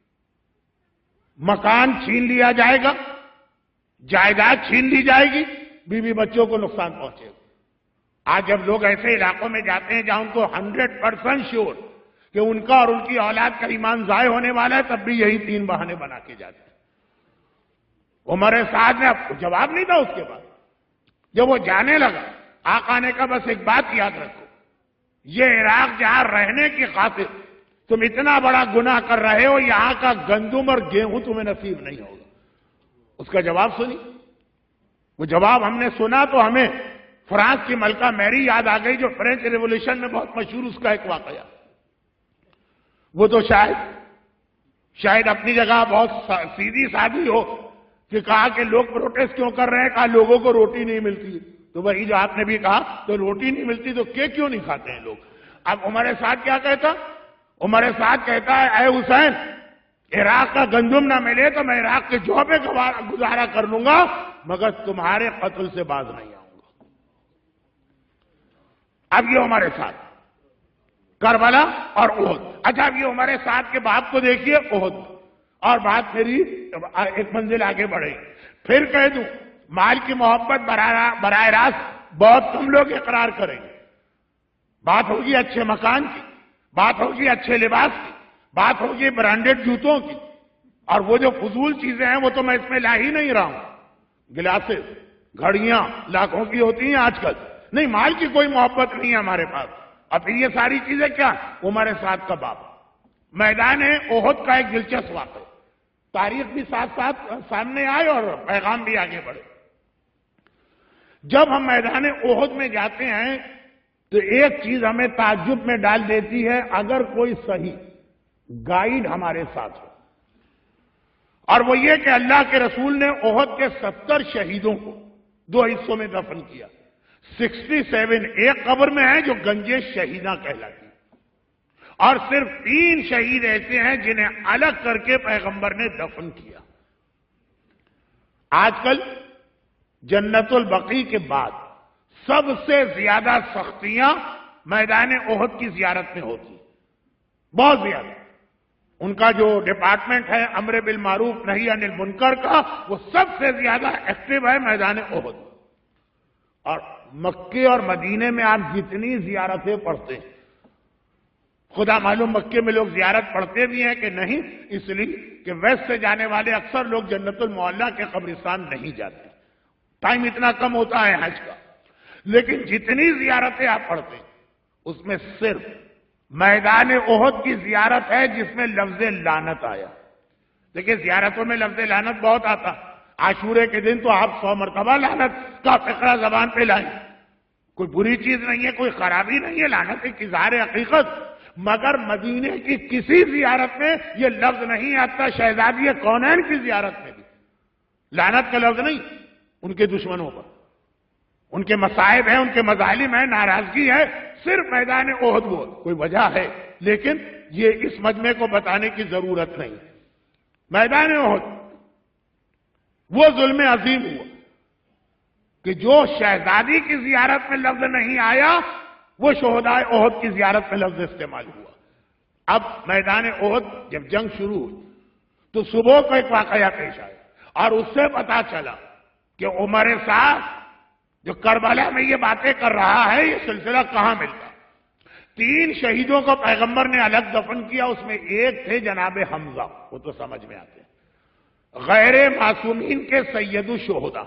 مکان چھین لیا جائے گا، جائیداد چھین لی جائے گی، بیوی بچوں کو نقصان پہنچے گا. آج جب لوگ ایسے علاقوں میں جاتے ہیں جہاں ان کو ہنڈریڈ پرسینٹ شیور کہ ان کا اور ان کی اولاد کا ایمان ضائع ہونے والا ہے، تب بھی یہی تین بہانے بنا کے جاتے ہیں. عمر سعد نے جواب نہیں تھا. اس کے بعد جب وہ جانے لگا، آقا نے کہا بس ایک بات یاد رکھو، یہ عراق جہاں رہنے کی خاطر تم اتنا بڑا گناہ کر رہے ہو، یہاں کا گندم اور گیہوں تمہیں نصیب نہیں ہوگا. اس کا جواب سنی. وہ جواب ہم نے سنا تو ہمیں فرانس کی ملکہ میری یاد آ گئی، جو فرینچ ریولوشن میں بہت مشہور اس کا ایک واقعہ. وہ تو شاید شاید اپنی جگہ بہت سیدھی سادھی ہو کہ کہا کہ لوگ پروٹیسٹ کیوں کر رہے ہیں، کہا لوگوں کو روٹی نہیں ملتی. تو وہی جو آپ نے بھی کہا، تو روٹی نہیں ملتی تو کیک کیوں نہیں کھاتے ہیں لوگ. اب عمر سعد کیا کہتا؟ عمر سعد کہتا ہے اے حسین، عراق کا گندم نہ ملے تو میں عراق کے جو پہ گزارا کر لوں گا، مگر تمہارے قتل سے باز نہیں آؤں گا. اب یہ عمر سعد، کربلا اور احد. اچھا اب یہ عمر سعد کے باپ کو دیکھیے احد، اور بات میری ایک منزل آگے بڑھے. پھر کہہ دوں مال کی محبت براہ راست بہت کم لوگ اقرار کریں گے. بات ہوگی اچھے مکان کی، بات ہوگی اچھے لباس کی، بات ہوگی برانڈڈ جوتوں کی، اور وہ جو فضول چیزیں ہیں وہ تو میں اس میں لا ہی نہیں رہا ہوں. گلاسز، گھڑیاں لاکھوں کی ہوتی ہیں آج کل. نہیں، مال کی کوئی محبت نہیں ہے ہمارے پاس. اور پھر یہ ساری چیزیں کیا؟ عمر سعد کا باپ. میدان احد کا ایک دلچسپ واقعہ، تاریخ بھی ساتھ ساتھ سامنے آئے اور پیغام بھی آگے بڑھے. جب ہم میدان احد میں جاتے ہیں تو ایک چیز ہمیں تعجب میں ڈال دیتی ہے، اگر کوئی صحیح گائیڈ ہمارے ساتھ ہو، اور وہ یہ کہ اللہ کے رسول نے احد کے ستر شہیدوں کو دو حصوں میں دفن کیا، سکسٹی سیون ایک قبر میں ہیں جو گنجے شہیداں کہلاتی، اور صرف تین شہید ایسے ہیں جنہیں الگ کر کے پیغمبر نے دفن کیا۔ آج کل جنت البقیع کے بعد سب سے زیادہ سختیاں میدان احد کی زیارت میں ہوتی، بہت زیادہ۔ ان کا جو ڈپارٹمنٹ ہے امر بالمعروف نہی عن المنکر کا، وہ سب سے زیادہ ایکٹیو ہے میدان احد۔ اور مکے اور مدینے میں آپ جتنی زیارتیں پڑھتے ہیں، خدا معلوم مکے میں لوگ زیارت پڑھتے بھی ہیں کہ نہیں، اس لیے کہ ویسٹ سے جانے والے اکثر لوگ جنت المعلیٰ کے قبرستان نہیں جاتے، ٹائم اتنا کم ہوتا ہے حج کا۔ لیکن جتنی زیارتیں آپ پڑھتے ہیں اس میں صرف میدان احد کی زیارت ہے جس میں لفظ لعنت آیا۔ دیکھیں زیارتوں میں لفظ لعنت بہت آتا، عاشورے کے دن تو آپ سو مرتبہ لعنت کا فقرہ زبان پہ لائیں، کوئی بری چیز نہیں ہے، کوئی خرابی نہیں ہے، لعنت ایک اظہار حقیقت۔ مگر مدینے کی کسی زیارت میں یہ لفظ نہیں آتا، شہزادی کونین کی زیارت میں بھی لعنت کا لفظ نہیں، ان کے دشمنوں پر، ان کے مصائب ہیں، ان کے مظالم ہیں، ناراضگی ہے، صرف میدان احد وہ کوئی وجہ ہے، لیکن یہ اس مجمع کو بتانے کی ضرورت نہیں۔ میدان احد وہ ظلم عظیم ہوا کہ جو شہزادی کی زیارت میں لفظ نہیں آیا، وہ شہدائے احد کی زیارت میں لفظ استعمال ہوا۔ اب میدان احد جب جنگ شروع ہوئی تو صبح کو ایک واقعہ پیش آیا، اور اس سے پتا چلا کہ عمر سعد جو کربلا میں یہ باتیں کر رہا ہے، یہ سلسلہ کہاں ملتا۔ تین شہیدوں کو پیغمبر نے الگ دفن کیا، اس میں ایک تھے جناب حمزہ، وہ تو سمجھ میں آتے ہیں، غیر معصومین کے سید الشہداء۔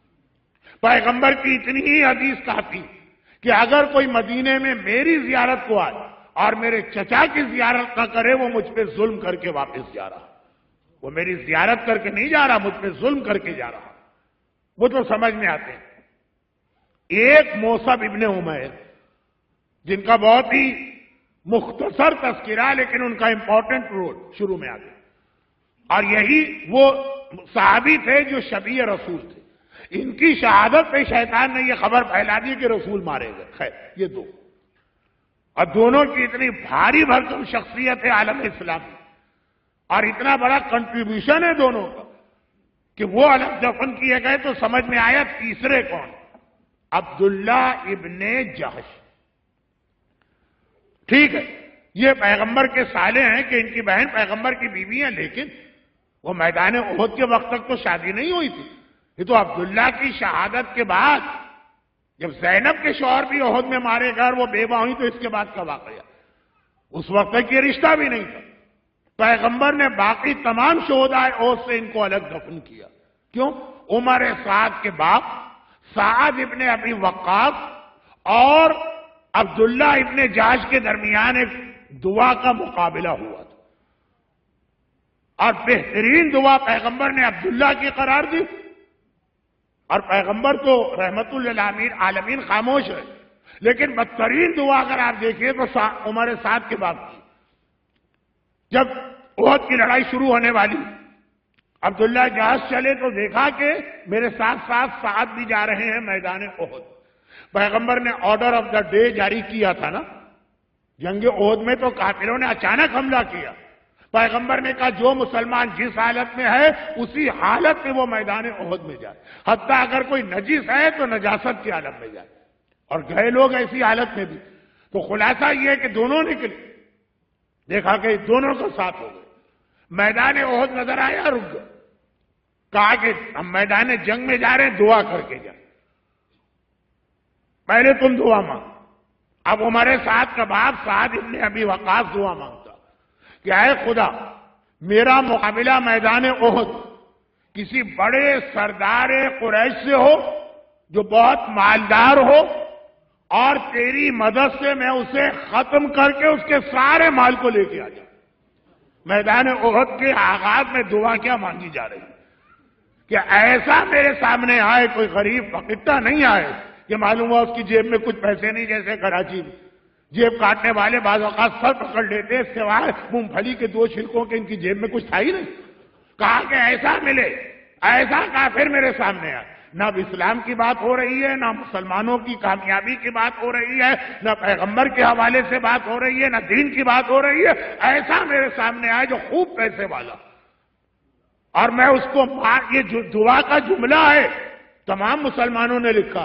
پیغمبر کی اتنی ہی حدیث کافی کہ اگر کوئی مدینے میں میری زیارت کو آئے اور میرے چچا کی زیارت نہ کرے، وہ مجھ پہ ظلم کر کے واپس جا رہا، وہ میری زیارت کر کے نہیں جا رہا، مجھ پہ ظلم کر کے جا رہا، وہ تو سمجھ میں آتے ہیں۔ ایک موصب ابن عمیر، جن کا بہت ہی مختصر تذکرہ لیکن ان کا امپورٹنٹ رول شروع میں آ گیا، اور یہی وہ صحابی تھے جو شبیہ رسول تھے۔ ان کی شہادت پہ شیطان نے یہ خبر پھیلا دی کہ رسول مارے گئے۔ خیر یہ دو، اور دونوں کی اتنی بھاری بھرکم شخصیت ہے عالم اسلامی، اور اتنا بڑا کنٹریبیوشن ہے دونوں کا کہ وہ الگ دفن کیے گئے، تو سمجھ میں آیا تیسرے کون؟ عبداللہ ابن جہش۔ ٹھیک ہے یہ پیغمبر کے سالے ہیں کہ ان کی بہن پیغمبر کی بیوی ہیں، لیکن وہ میدان احد کے وقت تک تو شادی نہیں ہوئی تھی۔ یہ تو عبداللہ کی شہادت کے بعد جب زینب کے شوہر بھی احد میں مارے گئے اور وہ بیوہ ہوئی، تو اس کے بعد کا واقعہ، اس وقت تک یہ رشتہ بھی نہیں تھا۔ پیغمبر نے باقی تمام شہدائے احد سے ان کو الگ دفن کیا۔ کیوں؟ عمر سعد کے باپ سعد ابن ابی وقاص اور عبداللہ ابن جاش کے درمیان ایک دعا کا مقابلہ ہوا تھا، اور بہترین دعا پیغمبر نے عبداللہ کی قرار دی، اور پیغمبر تو رحمت للعالمین عالمین خاموش ہے، لیکن بدترین دعا اگر آپ دیکھیں تو عمر سعد کے باپ کی۔ جب احد کی لڑائی شروع ہونے والی، عبداللہ جہاز چلے تو دیکھا کہ میرے ساتھ ساتھ سعد بھی جا رہے ہیں میدان احد۔ پیغمبر نے آرڈر آف دا ڈے جاری کیا تھا نا، جنگ احد میں تو کافروں نے اچانک حملہ کیا، پیغمبر نے کہا جو مسلمان جس حالت میں ہے اسی حالت میں وہ میدان احد میں جائے، حتیٰ اگر کوئی نجس ہے تو نجاست کی حالت میں جائے، اور گئے لوگ ایسی حالت میں بھی۔ تو خلاصہ یہ ہے کہ دونوں نکلے، دیکھا کہ دونوں کا ساتھ ہو گئے، میدان احد نظر آیا، رک گئے، کہا کہ ہم میدان جنگ میں جا رہے ہیں، دعا کر کے جائیں، پہلے تم دعا مانگ۔ اب ہمارے ساتھ کا باپ سعد ابن ابی وقاص دعا مانگتا کہ اے خدا میرا مقابلہ میدان احد کسی بڑے سردار قریش سے ہو جو بہت مالدار ہو، اور تیری مدد سے میں اسے ختم کر کے اس کے سارے مال کو لے کے آ جاؤں۔ میدان احد کے آغاز میں دعا کیا مانگی جا رہی ہے کہ ایسا میرے سامنے آئے، کوئی غریب فقیرہ نہیں آئے کہ معلوم ہوا اس کی جیب میں کچھ پیسے نہیں، جیسے کراچی میں جیب کاٹنے والے بعض اوقات سر پکڑ لیتے، سوائے مونگ پھلی کے دو چھلکوں کے ان کی جیب میں کچھ تھا ہی نہیں۔ کہا کہ ایسا ملے، ایسا کافر میرے سامنے آئے۔ نہ اب اسلام کی بات ہو رہی ہے، نہ مسلمانوں کی کامیابی کی بات ہو رہی ہے، نہ پیغمبر کے حوالے سے بات ہو رہی ہے، نہ دین کی بات ہو رہی ہے۔ ایسا میرے سامنے آئے جو خوب پیسے والا، اور میں اس کو مار، یہ جو دعا کا جملہ ہے تمام مسلمانوں نے لکھا،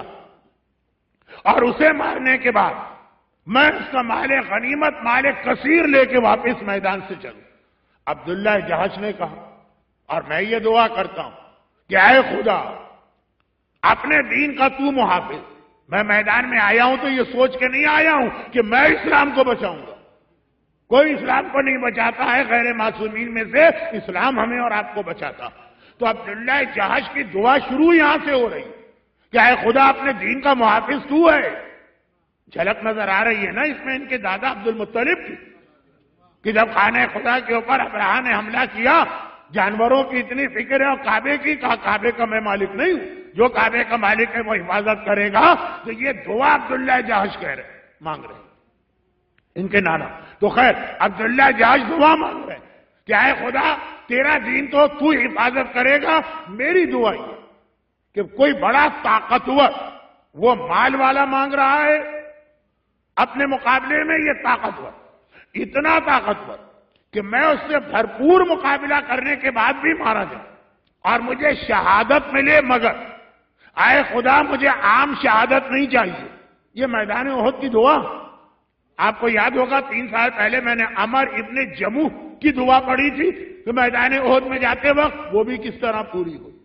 اور اسے مارنے کے بعد میں اس کا مال غنیمت، مال کثیر لے کے واپس میدان سے چلوں۔ عبداللہ جہش نے کہا، اور میں یہ دعا کرتا ہوں کہ اے خدا، اپنے دین کا تو محافظ، میں میدان میں آیا ہوں تو یہ سوچ کے نہیں آیا ہوں کہ میں اسلام کو بچاؤں گا۔ کوئی اسلام کو نہیں بچاتا ہے، غیر معصومین میں سے اسلام ہمیں اور آپ کو بچاتا۔ تو عبداللہ جہش کی دعا شروع یہاں سے ہو رہی کہ اے خدا، اپنے دین کا محافظ تو ہے۔ جھلک نظر آ رہی ہے نا اس میں ان کے دادا عبد المطلب کی، کہ جب خانہ خدا کے اوپر ابرہہ نے حملہ کیا، جانوروں کی اتنی فکر ہے، اور کعبے کی، کہا کعبے کا میں مالک نہیں ہوں، جو کعبے کا مالک ہے وہ حفاظت کرے گا۔ تو یہ دعا عبداللہ جہش کہہ رہے، مانگ رہے ان کے نانا۔ تو خیر، عبداللہ جہش دعا مانگ رہے کہ اے خدا، تیرا دین تو تو حفاظت کرے گا۔ میری دعا یہ کہ کوئی بڑا طاقتور، وہ مال والا مانگ رہا ہے اپنے مقابلے میں، یہ طاقتور، اتنا طاقتور کہ میں اس سے بھرپور مقابلہ کرنے کے بعد بھی مارا جاؤں اور مجھے شہادت ملے، مگر اے خدا مجھے عام شہادت نہیں چاہیے۔ یہ میدان احد کی دعا، آپ کو یاد ہوگا تین سال پہلے میں نے عمر ابن جموح کی دعا پڑھی تھی کہ میدان احد میں جاتے وقت وہ بھی کس طرح پوری ہوئی۔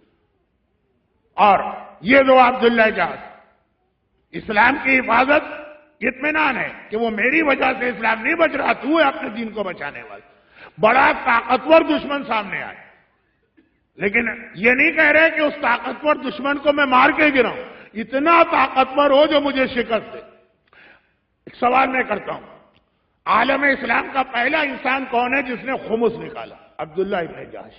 اور یہ دعا عبداللہ جہش، اسلام کی حفاظت، اطمینان ہے کہ وہ میری وجہ سے اسلام نہیں بچ رہا، تو ہے اپنے دین کو بچانے والا۔ بڑا طاقتور دشمن سامنے آئے، لیکن یہ نہیں کہہ رہے کہ اس طاقتور دشمن کو میں مار کے گراؤں، اتنا طاقتور ہو جو مجھے شکست دے۔ ایک سوال میں کرتا ہوں، عالم اسلام کا پہلا انسان کون ہے جس نے خمس نکالا؟ عبداللہ ابن جہش۔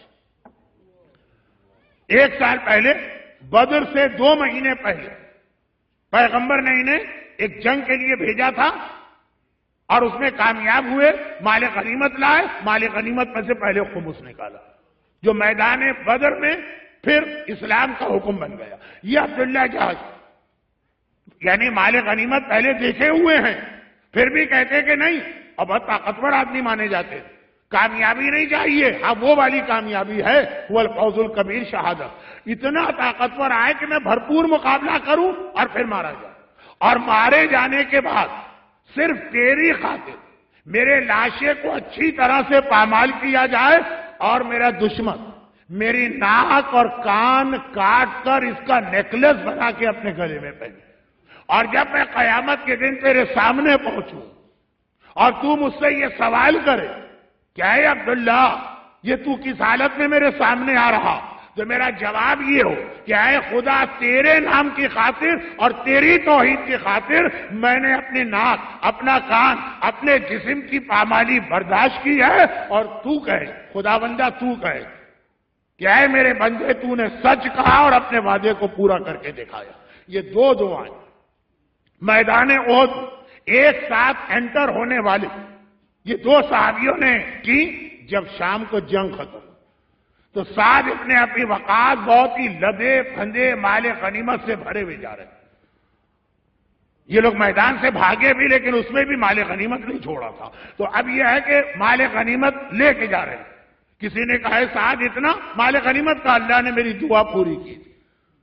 ایک سال پہلے، بدر سے دو مہینے پہلے، پیغمبر نے انہیں ایک جنگ کے لیے بھیجا تھا اور اس میں کامیاب ہوئے، مال غنیمت لائے، مال غنیمت میں سے پہلے خمس نکالا، جو میدان بدر میں پھر اسلام کا حکم بن گیا۔ یہ عبداللہ جہش، یعنی مال غنیمت پہلے دیکھے ہوئے ہیں، پھر بھی کہتے کہ نہیں، اور بہت طاقتور آدمی مانے جاتے، کامیابی نہیں چاہیے، ہاں وہ والی کامیابی ہے، وہ الفوز الکبیر، شہادت۔ اتنا طاقتور آئے کہ میں بھرپور مقابلہ کروں اور پھر مارا جائے، اور مارے جانے کے بعد صرف تیری خاطر میرے لاشے کو اچھی طرح سے پامال کیا جائے، اور میرا دشمن میری ناک اور کان کاٹ کر اس کا نیکلس بنا کے اپنے گلے میں پہنے، اور جب میں قیامت کے دن تیرے سامنے پہنچوں اور تو مجھ سے یہ سوال کرے کہ اے عبداللہ، یہ تو کس حالت میں میرے سامنے آ رہا، تو میرا جواب یہ ہو کہ اے خدا، تیرے نام کی خاطر اور تیری توحید کی خاطر میں نے اپنی ناک، اپنا کان، اپنے جسم کی پامالی برداشت کی ہے، اور تو کہے خدا بندہ، تو کہے کہ اے میرے بندے، تو نے سچ کہا اور اپنے وعدے کو پورا کر کے دکھایا۔ یہ دو دعائیں میدان احد ایک ساتھ انٹر ہونے والے یہ دو صحابیوں نے کی جب شام کو جنگ ختم، تو سعد ابن ابی وقاص بہت ہی لدے پھندے مال غنیمت سے بھرے ہوئے جا رہے ہیں۔ یہ لوگ میدان سے بھاگے بھی، لیکن اس میں بھی مال غنیمت نہیں چھوڑا تھا۔ تو اب یہ ہے کہ مال غنیمت لے کے جا رہے ہیں۔ کسی نے کہا ہے سعد، اتنا مال غنیمت کا، اللہ نے میری دعا پوری کی تھی۔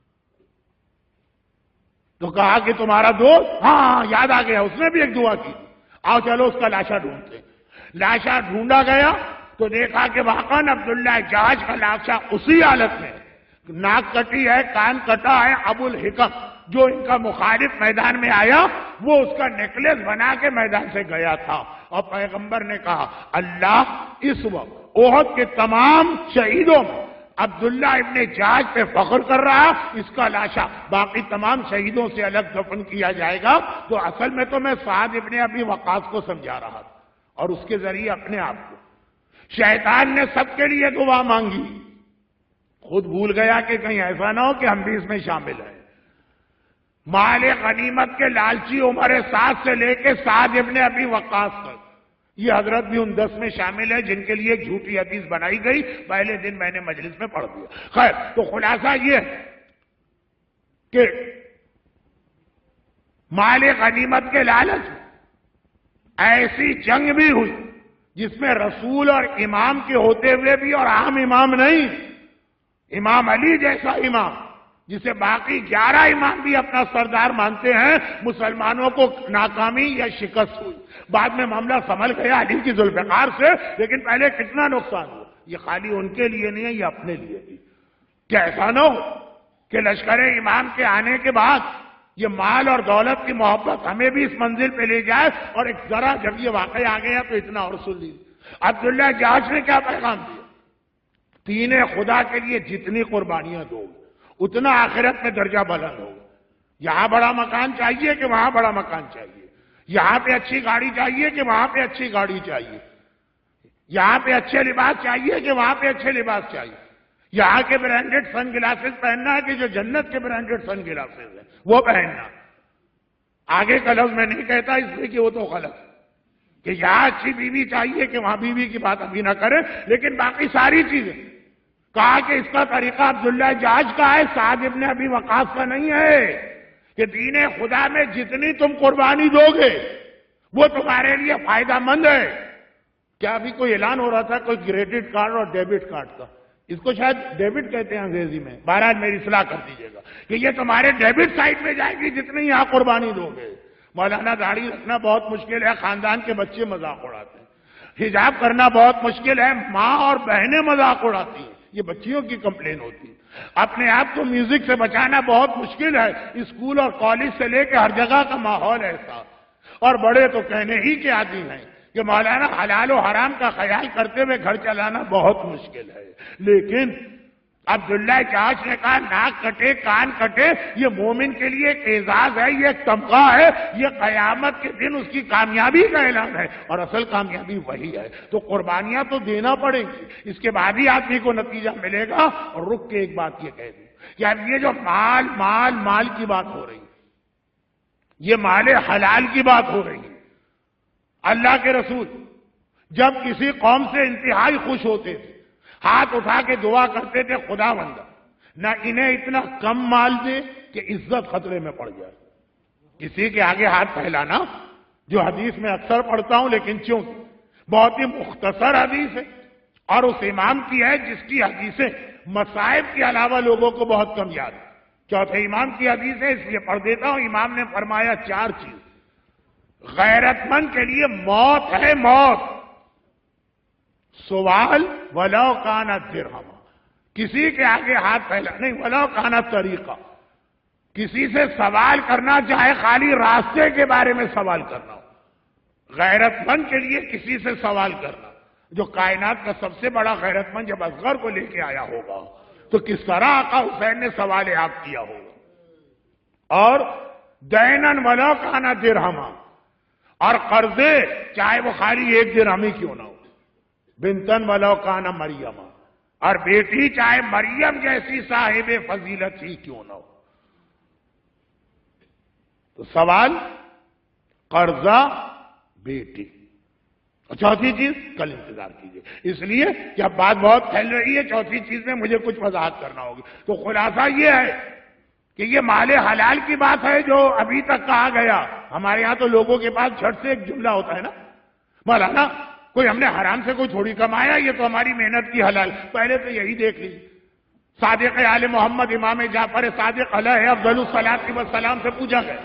تو کہا کہ تمہارا دوست، ہاں یاد آ گیا، اس نے بھی ایک دعا کی، آؤ چلو اس کا لاشا ڈھونڈتے۔ لاشا ڈھونڈا گیا تو دیکھا کہ واقعاً عبداللہ جہش کا لاشا اسی حالت میں، ناک کٹی ہے، کان کٹا ہے۔ ابو الحکم جو ان کا مخالف میدان میں آیا، وہ اس کا نیکلس بنا کے میدان سے گیا تھا، اور پیغمبر نے کہا اللہ اس وقت احد کے تمام شہیدوں میں عبداللہ ابن جہش پہ فخر کر رہا، اس کا لاشا باقی تمام شہیدوں سے الگ دفن کیا جائے گا۔ تو اصل میں تو میں سعد ابن ابی وقاص کو سمجھا رہا تھا، اور اس کے ذریعے اپنے آپ کو۔ شیطان نے سب کے لیے دعا مانگی، خود بھول گیا کہ کہیں ایسا نہ ہو کہ ہم بھی اس میں شامل ہیں۔ مال غنیمت کے لالچی عمر سعد سے لے کے سعد ابن ابی وقاص تک، یہ حضرت بھی ان دس میں شامل ہے جن کے لیے ایک جھوٹی حدیث بنائی گئی، پہلے دن میں نے مجلس میں پڑھ دیا۔ خیر، تو خلاصہ یہ ہے کہ مال غنیمت کے لالچ میں ایسی جنگ بھی ہوئی جس میں رسول اور امام کے ہوتے ہوئے بھی، اور عام امام نہیں، امام علی جیسا امام جسے باقی گیارہ امام بھی اپنا سردار مانتے ہیں، مسلمانوں کو ناکامی یا شکست ہوئی۔ بعد میں معاملہ سنبھل گیا علی کی ذوالفقار سے، لیکن پہلے کتنا نقصان ہوا۔ یہ خالی ان کے لیے نہیں ہے، یہ اپنے لیے بھی۔ کیا ایسا نہ ہو کہ لشکر امام کے آنے کے بعد یہ مال اور دولت کی محبت ہمیں بھی اس منزل پہ لے جائے، اور ایک ذرا جب یہ واقعہ آ گیا تو اتنا اور سن لیجیے۔ عبداللہ جہاز نے کیا پیغام دیا؟ دین خدا کے لیے جتنی قربانیاں دو اتنا آخرت میں درجہ بلند ہوگا۔ یہاں بڑا مکان چاہیے کہ وہاں بڑا مکان چاہیے، یہاں پہ اچھی گاڑی چاہیے کہ وہاں پہ اچھی گاڑی چاہیے، یہاں پہ اچھے لباس چاہیے کہ وہاں پہ اچھے لباس چاہیے، یہاں کے برانڈڈ سن گلاسز پہننا ہے کہ جو جنت کے برانڈڈ سن گلاسز ہیں وہ پہننا۔ آگے کا لفظ میں نہیں کہتا اس لیے کہ وہ تو غلط ہے کہ یہاں اچھی بیوی چاہیے کہ وہاں بیوی کی بات ابھی نہ کریں، لیکن باقی ساری چیزیں کہا کہ اس کا طریقہ عبداللہ جاج کا ہے، سعد ابن ابی وقاص کا نہیں ہے، کہ دین خدا میں جتنی تم قربانی دو گے وہ تمہارے لیے فائدہ مند ہے۔ کیا ابھی کوئی اعلان ہو رہا تھا کوئی کریڈٹ کارڈ اور ڈیبٹ کارڈ کا، اس کو شاید ڈیبٹ کہتے ہیں انگریزی میں، بہرحال میری اصلاح کر دیجیے گا کہ یہ تمہارے ڈیبٹ سائٹ میں جائے گی جتنی یہاں قربانی دو گے۔ مولانا داڑھی رکھنا بہت مشکل ہے، خاندان کے بچے مذاق اڑاتے ہیں، حجاب کرنا بہت مشکل ہے، ماں اور بہنیں مذاق اڑاتی ہیں، یہ بچیوں کی کمپلین ہوتی ہے۔ اپنے آپ کو میوزک سے بچانا بہت مشکل ہے، اسکول اور کالج سے لے کے ہر جگہ کا ماحول ایسا، اور بڑے تو کہنے ہی کے عادی ہیں کہ مولانا حلال و حرام کا خیال کرتے ہوئے گھر چلانا بہت مشکل ہے۔ لیکن عبداللہ جہاز نے کہا ناک کٹے کان کٹے، یہ مومن کے لیے ایک اعزاز ہے، یہ ایک تمغہ ہے، یہ قیامت کے دن اس کی کامیابی کا اعلان ہے، اور اصل کامیابی وہی ہے۔ تو قربانیاں تو دینا پڑیں گی، اس کے بعد ہی آدمی کو نتیجہ ملے گا۔ اور رک کے ایک بات یہ کہہ دوں کہ اب یہ جو مال مال مال کی بات ہو رہی ہے، یہ مال حلال کی بات ہو رہی ہے۔ اللہ کے رسول جب کسی قوم سے انتہائی خوش ہوتے تھے، ہاتھ اٹھا کے دعا کرتے تھے، خدا بندہ نہ انہیں اتنا کم مال دے کہ عزت خطرے میں پڑ جائے۔ کسی کے آگے ہاتھ پھیلانا جو حدیث میں اکثر پڑھتا ہوں، لیکن چونکہ بہت ہی مختصر حدیث ہے اور اس امام کی ہے جس کی حدیثیں مصائب کے علاوہ لوگوں کو بہت کم یاد ہے، چوتھے امام کی حدیث ہے، اس لیے پڑھ دیتا ہوں۔ امام نے فرمایا چار چیز غیرت مند کے لیے موت ہے، موت، سوال ولو کانا درہم، کسی کے آگے ہاتھ پھیلا نہیں، ولو کانا طریقہ، کسی سے سوال کرنا چاہے خالی راستے کے بارے میں سوال کرنا ہو، غیرت مند کے لیے کسی سے سوال کرنا۔ جو کائنات کا سب سے بڑا غیرت مند جب اصغر کو لے کے آیا ہوگا تو کس طرح آقا حسین نے سوال آپ کیا ہوگا۔ اور دینن ولو کانا درہم، اور قرضے چاہے وہ خالی ایک درہم ہی کیوں نہ ہو، بنتن ولو کانا مریم، اور بیٹی چاہے مریم جیسی صاحب فضیلت ہی کیوں نہ ہو۔ تو سوال، قرضہ، بیٹی، اور چوتھی چیز کل انتظار کیجیے، اس لیے کہ اب بات بہت پھیل رہی ہے، چوتھی چیز میں مجھے کچھ وضاحت کرنا ہوگی۔ تو خلاصہ یہ ہے کہ یہ مال حلال کی بات ہے جو ابھی تک کہا گیا۔ ہمارے ہاں تو لوگوں کے پاس جھٹ سے ایک جملہ ہوتا ہے نا، مولانا کوئی ہم نے حرام سے کوئی تھوڑی کمایا، یہ تو ہماری محنت کی حلال۔ پہلے تو یہی دیکھ لیجیے، صادق آل محمد امام جعفر صادق علیہ افضل الصلاۃ والسلام سے پوچھا گیا،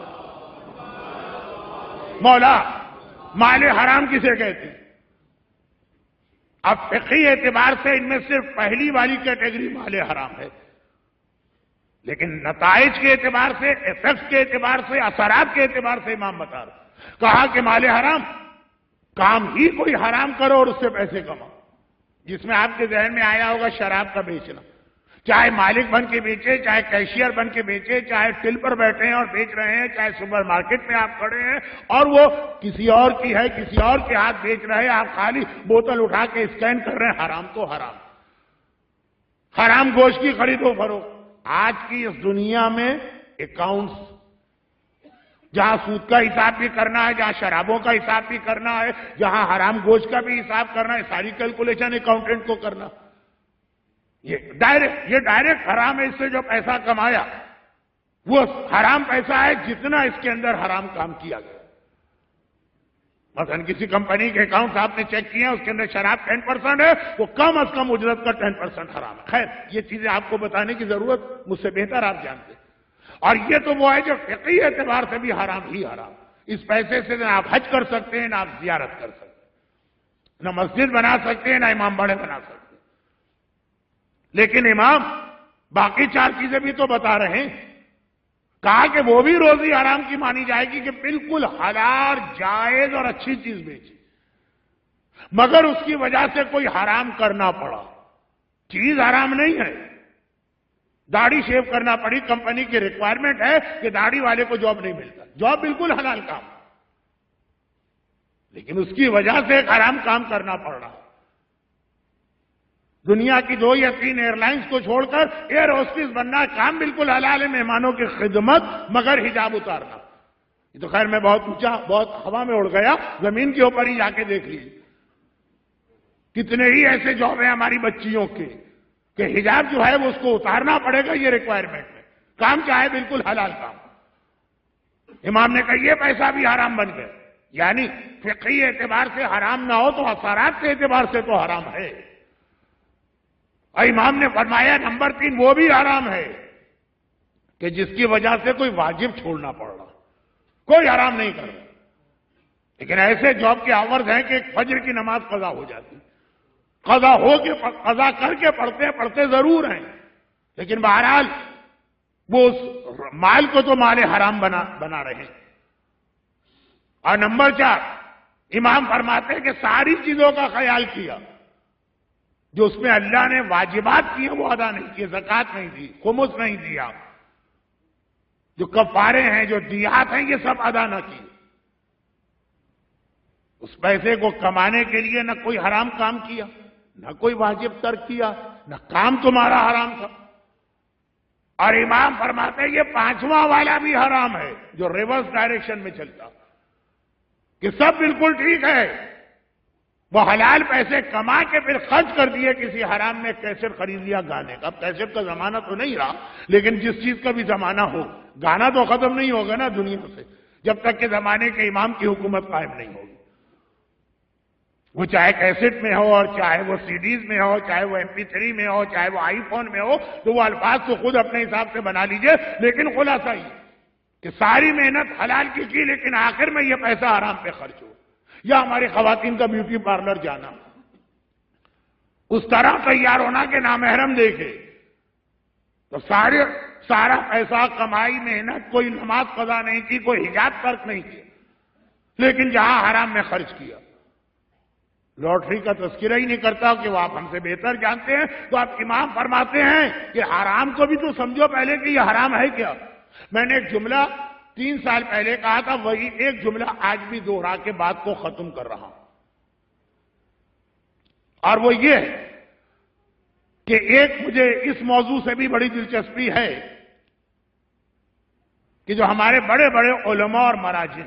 مولا مال حرام کسے کہتے ہیں؟ اب فقہی اعتبار سے ان میں صرف پہلی والی کیٹیگری مال حرام ہے، لیکن نتائج کے اعتبار سے، ایفیکٹس کے اعتبار سے، اثرات کے اعتبار سے امام بتا رہا، کہا کہ مال حرام کام ہی کوئی حرام کرو اور اس سے پیسے کماؤ، جس میں آپ کے ذہن میں آیا ہوگا شراب کا بیچنا، چاہے مالک بن کے بیچے، چاہے کیشیئر بن کے بیچے، چاہے ٹل پر بیٹھے ہیں اور بیچ رہے ہیں، چاہے سپر مارکیٹ میں آپ کھڑے ہیں اور وہ کسی اور کی ہے، کسی اور کے ہاتھ بیچ رہے ہیں، آپ خالی بوتل اٹھا کے اسکین کر رہے ہیں، حرام تو حرام۔ حرام گوشت کی خرید و فروخت، آج کی اس دنیا میں اکاؤنٹس، جہاں سود کا حساب بھی کرنا ہے، جہاں شرابوں کا حساب بھی کرنا ہے، جہاں حرام گوشت کا بھی حساب کرنا ہے، ساری کیلکولیشن اکاؤنٹنٹ کو کرنا. یہ ڈائریکٹ یہ ڈائریکٹ حرام ہے. اس سے جو پیسہ کمایا وہ حرام پیسہ ہے جتنا اس کے اندر حرام کام کیا گیا. مثلا کسی کمپنی کے اکاؤنٹس آپ نے چیک کیے ہیں، اس کے اندر شراب ٹین پرسینٹ ہے، وہ کم از کم اجرت کا ٹین پرسینٹ حرام ہے. خیر یہ چیزیں آپ کو بتانے کی ضرورت مجھ سے بہتر آپ جانتے ہیں. اور یہ تو وہ ہے جو فقہی اعتبار سے بھی حرام ہی حرام. اس پیسے سے نہ آپ حج کر سکتے ہیں، نہ آپ زیارت کر سکتے ہیں، نہ مسجد بنا سکتے ہیں، نہ امام باڑے بنا سکتے ہیں. لیکن امام باقی چار چیزیں بھی تو بتا رہے ہیں. کہا کہ وہ بھی روزی حرام کی مانی جائے گی کہ بالکل حلال جائز اور اچھی چیز بیچی، مگر اس کی وجہ سے کوئی حرام کرنا پڑا. چیز حرام نہیں ہے. داڑھی شیو کرنا پڑی، کمپنی کی ریکوائرمنٹ ہے کہ داڑھی والے کو جاب نہیں ملتا، جاب بالکل حلال کام، لیکن اس کی وجہ سے ایک حرام کام کرنا پڑ رہا. دنیا کی دو یا تین ایئر لائنز کو چھوڑ کر ایئر ہوسٹس بننا کام بالکل حلال ہے، مہمانوں کی خدمت مگر حجاب اتارنا. یہ تو خیر میں بہت اونچا بہت ہوا میں اڑ گیا، زمین کے اوپر ہی جا کے دیکھ لیجیے. کتنے ہی ایسے جاب ہیں ہماری بچیوں کے کہ حجاب جو ہے وہ اس کو اتارنا پڑے گا، یہ ریکوائرمنٹ ہے. کام چاہے بالکل حلال کام. امام نے کہا یہ پیسہ بھی حرام بن گیا. یعنی فقہی اعتبار سے حرام نہ ہو تو اثرات کے اعتبار سے تو حرام ہے. اور امام نے فرمایا نمبر تین وہ بھی حرام ہے کہ جس کی وجہ سے کوئی واجب چھوڑنا پڑ رہا. کوئی حرام نہیں کر رہا، لیکن ایسے جاب کے آورز ہیں کہ ایک فجر کی نماز قضا ہو جاتی، قضا ہو کے قضا کر کے پڑھتے پڑھتے ضرور ہیں، لیکن بہرحال وہ اس مال کو تو مال حرام بنا بنا رہے ہیں. اور نمبر چار امام فرماتے ہیں کہ ساری چیزوں کا خیال کیا، جو اس میں اللہ نے واجبات کیے وہ ادا نہیں کیے. زکوٰۃ نہیں دی، خمس نہیں دیا، جو کفارے ہیں جو دیات ہیں یہ سب ادا نہ کیے. اس پیسے کو کمانے کے لیے نہ کوئی حرام کام کیا، نہ کوئی واجب ترک کیا، نہ کام تمہارا حرام تھا. اور امام فرماتے ہیں یہ پانچواں والا بھی حرام ہے جو ریورس ڈائریکشن میں چلتا، کہ سب بالکل ٹھیک ہے، وہ حلال پیسے کما کے پھر خرچ کر دیے کسی حرام میں. کیسٹ خرید لیا گانے کا، اب کیسٹ کا زمانہ تو نہیں رہا، لیکن جس چیز کا بھی زمانہ ہو، گانا تو ختم نہیں ہوگا نا دنیا سے جب تک کہ زمانے کے امام کی حکومت قائم نہیں ہوگی. وہ چاہے کیسٹ میں ہو، اور چاہے وہ سی ڈیز میں ہو، چاہے وہ ایم پی تھری میں ہو، چاہے وہ آئی فون میں ہو، تو وہ الفاظ تو خود اپنے حساب سے بنا لیجئے. لیکن خلاصہ یہ کہ ساری محنت حلال کی کی، لیکن آخر میں یہ پیسہ حرام پہ خرچ ہو. یا ہماری خواتین کا بیوٹی پارلر جانا، اس طرح تیار ہونا کہ نامحرم دیکھے، تو سارے سارا پیسہ کمائی محنت، کوئی نماز قضا نہیں کی، کوئی حجاب ترک نہیں کیا، لیکن جہاں حرام میں خرچ کیا. لاٹری کا تذکرہ ہی نہیں کرتا کہ وہ آپ ہم سے بہتر جانتے ہیں. تو آپ امام فرماتے ہیں کہ حرام کو بھی تو سمجھو پہلے کہ یہ حرام ہے کیا. میں نے ایک جملہ تین سال پہلے کہا تھا، وہی ایک جملہ آج بھی دوہرا کے بات کو ختم کر رہا ہوں، اور وہ یہ ہے کہ ایک مجھے اس موضوع سے بھی بڑی دلچسپی ہے کہ جو ہمارے بڑے بڑے علماء اور مراجع،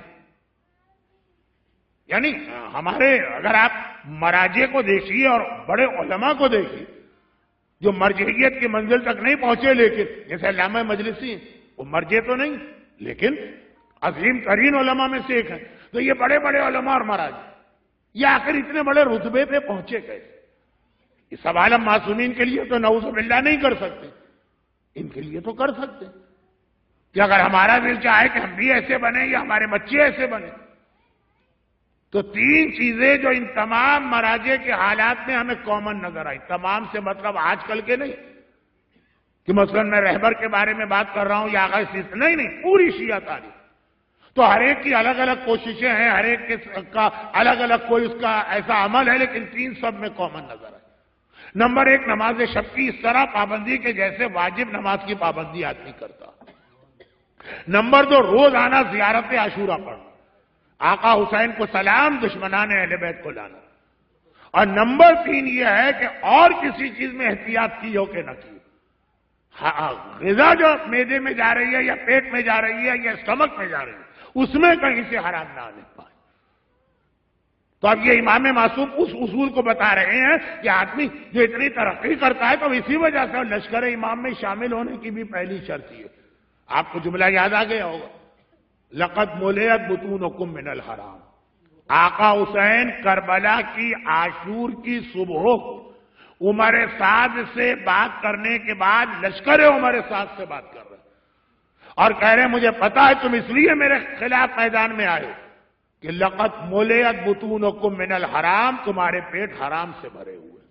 یعنی ہمارے اگر آپ مراجع کو دیکھیے اور بڑے علماء کو دیکھیے جو مرجعیت کی منزل تک نہیں پہنچے، لیکن جیسے علامہ مجلسی، وہ مرجع تو نہیں لیکن عظیم ترین علماء میں سے ایک ہے. تو یہ بڑے بڑے علماء اور مراجع یہ آخر اتنے بڑے رتبے پہ پہنچے کیسے؟ یہ سوال ہم معصومین کے لیے تو نعوذ باللہ نہیں کر سکتے، ان کے لیے تو کر سکتے کہ اگر ہمارا دل چاہے کہ ہم بھی ایسے بنے یا ہمارے بچے ایسے بنے. تو تین چیزیں جو ان تمام مراجع کے حالات میں ہمیں کامن نظر آئی، تمام سے مطلب آج کل کے نہیں کہ مثلا میں رہبر کے بارے میں بات کر رہا ہوں یا آغاز سے، نہیں نہیں پوری شیعہ تاریخ. تو ہر ایک کی الگ الگ کوششیں ہیں، ہر ایک کا الگ الگ کوئی اس کا ایسا عمل ہے، لیکن تین سب میں کامن نظر آئے. نمبر ایک، نماز شب کی اس طرح پابندی کے جیسے واجب نماز کی پابندی آدمی کرتا. نمبر دو، روزانہ زیارت عاشورہ پڑھنا، آقا حسین کو سلام، دشمنان اہل بیت کو لانا. اور نمبر تین یہ ہے کہ اور کسی چیز میں احتیاط کی ہو کہ نہ کی. غذا جو معدے میں جا رہی ہے یا پیٹ میں جا رہی ہے یا اسٹمک میں جا رہی ہے اس میں کہیں سے حرام نہ آنے پائے. تو اب یہ امام معصوم اس اصول کو بتا رہے ہیں کہ آدمی جو اتنی ترقی کرتا ہے تو اسی وجہ سے لشکر امام میں شامل ہونے کی بھی پہلی شرط ہے. آپ کو جملہ یاد آ گیا ہوگا، لقد ملیت بطونکم من الحرام. آقا حسین کربلا کی عاشور کی صبح عمر سعد سے بات کرنے کے بعد لشکر عمر سعد سے بات کر رہے ہیں اور کہہ رہے ہیں مجھے پتا ہے تم اس لیے میرے خلاف میدان میں آئے کہ لقد ملیت بطونکم من الحرام، تمہارے پیٹ حرام سے بھرے ہوئے.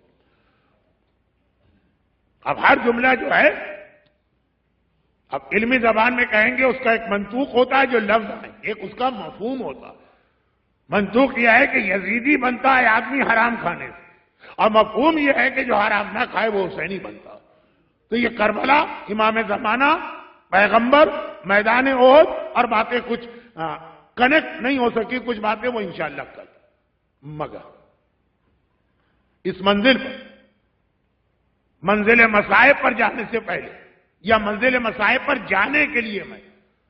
اب ہر جملہ جو ہے اب علمی زبان میں کہیں گے اس کا ایک منطوق ہوتا ہے جو لفظ ہے، ایک اس کا مفہوم ہوتا ہے. منطوق یہ ہے کہ یزیدی بنتا ہے آدمی حرام کھانے سے، اور مفہوم یہ ہے کہ جو حرام نہ کھائے وہ حسینی بنتا. تو یہ کربلا، امام زمانہ، پیغمبر، میدان احد اور باتیں کچھ کنیکٹ نہیں ہو سکی، کچھ باتیں وہ انشاءاللہ کل. مگر اس منزل پر، منزل مصائب پر جانے سے پہلے یا منزل مصائب پر جانے کے لیے میں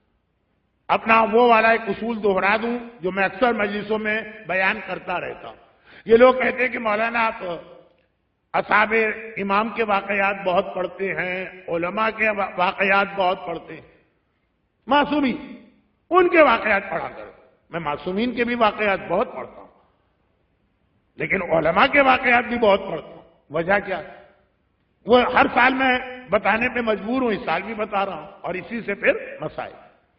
اپنا وہ والا ایک اصول دوہرا دوں جو میں اکثر مجلسوں میں بیان کرتا رہتا ہوں. یہ لوگ کہتے ہیں کہ مولانا آپ اصحاب امام کے واقعات بہت پڑھتے ہیں، علماء کے واقعات بہت پڑھتے ہیں، معصومین ان کے واقعات پڑھا کرو. میں معصومین کے بھی واقعات بہت پڑھتا ہوں لیکن علماء کے واقعات بھی بہت پڑھتا ہوں. وجہ کیا؟ وہ ہر سال میں بتانے پہ مجبور ہوں، اس سال بھی بتا رہا ہوں، اور اسی سے پھر مسائل.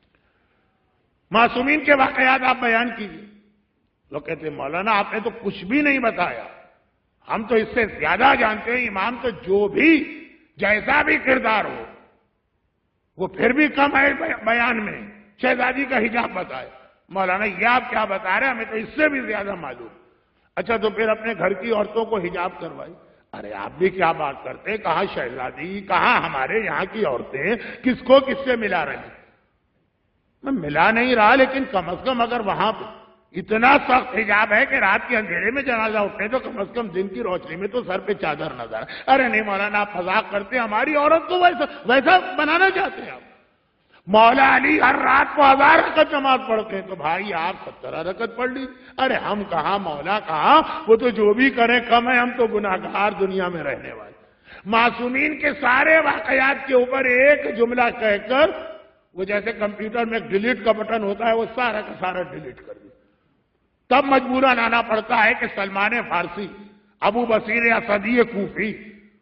معصومین کے واقعات آپ بیان کیجیے. لوگ کہتے ہیں مولانا آپ نے تو کچھ بھی نہیں بتایا، ہم تو اس سے زیادہ جانتے ہیں. امام تو جو بھی جیسا بھی کردار ہو وہ پھر بھی کم ہے بیان میں. شہزادی کا حجاب بتائے. مولانا یہ آپ کیا بتا رہے ہیں؟ ہمیں تو اس سے بھی زیادہ معلوم. اچھا تو پھر اپنے گھر کی عورتوں کو حجاب کروائی. ارے آپ بھی کیا بات کرتے ہیں؟ کہاں شہزادی، کہاں ہمارے یہاں کی عورتیں، کس کو کس سے ملا رہی ہیں؟ میں ملا نہیں رہا لیکن کم از کم اگر وہاں پہ اتنا سخت حجاب ہے کہ رات کے اندھیرے میں جنازہ اٹھے تو کم از کم دن کی روشنی میں تو سر پہ چادر نظر. ارے نہیں مولانا آپ مذاق کرتے ہیں، ہماری عورت کو ویسا ویسا بنانا چاہتے ہیں آپ. مولا علی ہر رات کو ہزار رکعت نماز پڑھتے ہیں تو بھائی آپ سترہ رکعت پڑھ لی. ارے ہم کہاں، مولا کہاں، وہ تو جو بھی کریں کم ہے، ہم تو گناہگار دنیا میں رہنے والے. معصومین کے سارے واقعات کے اوپر ایک جملہ کہہ کر وہ جیسے کمپیوٹر میں ڈیلیٹ کا بٹن ہوتا ہے وہ سارا کا سارا ڈیلیٹ کر دیا. تب مجبوراً آنا پڑتا ہے کہ سلمان فارسی، ابو بصیر اسدی کوفی،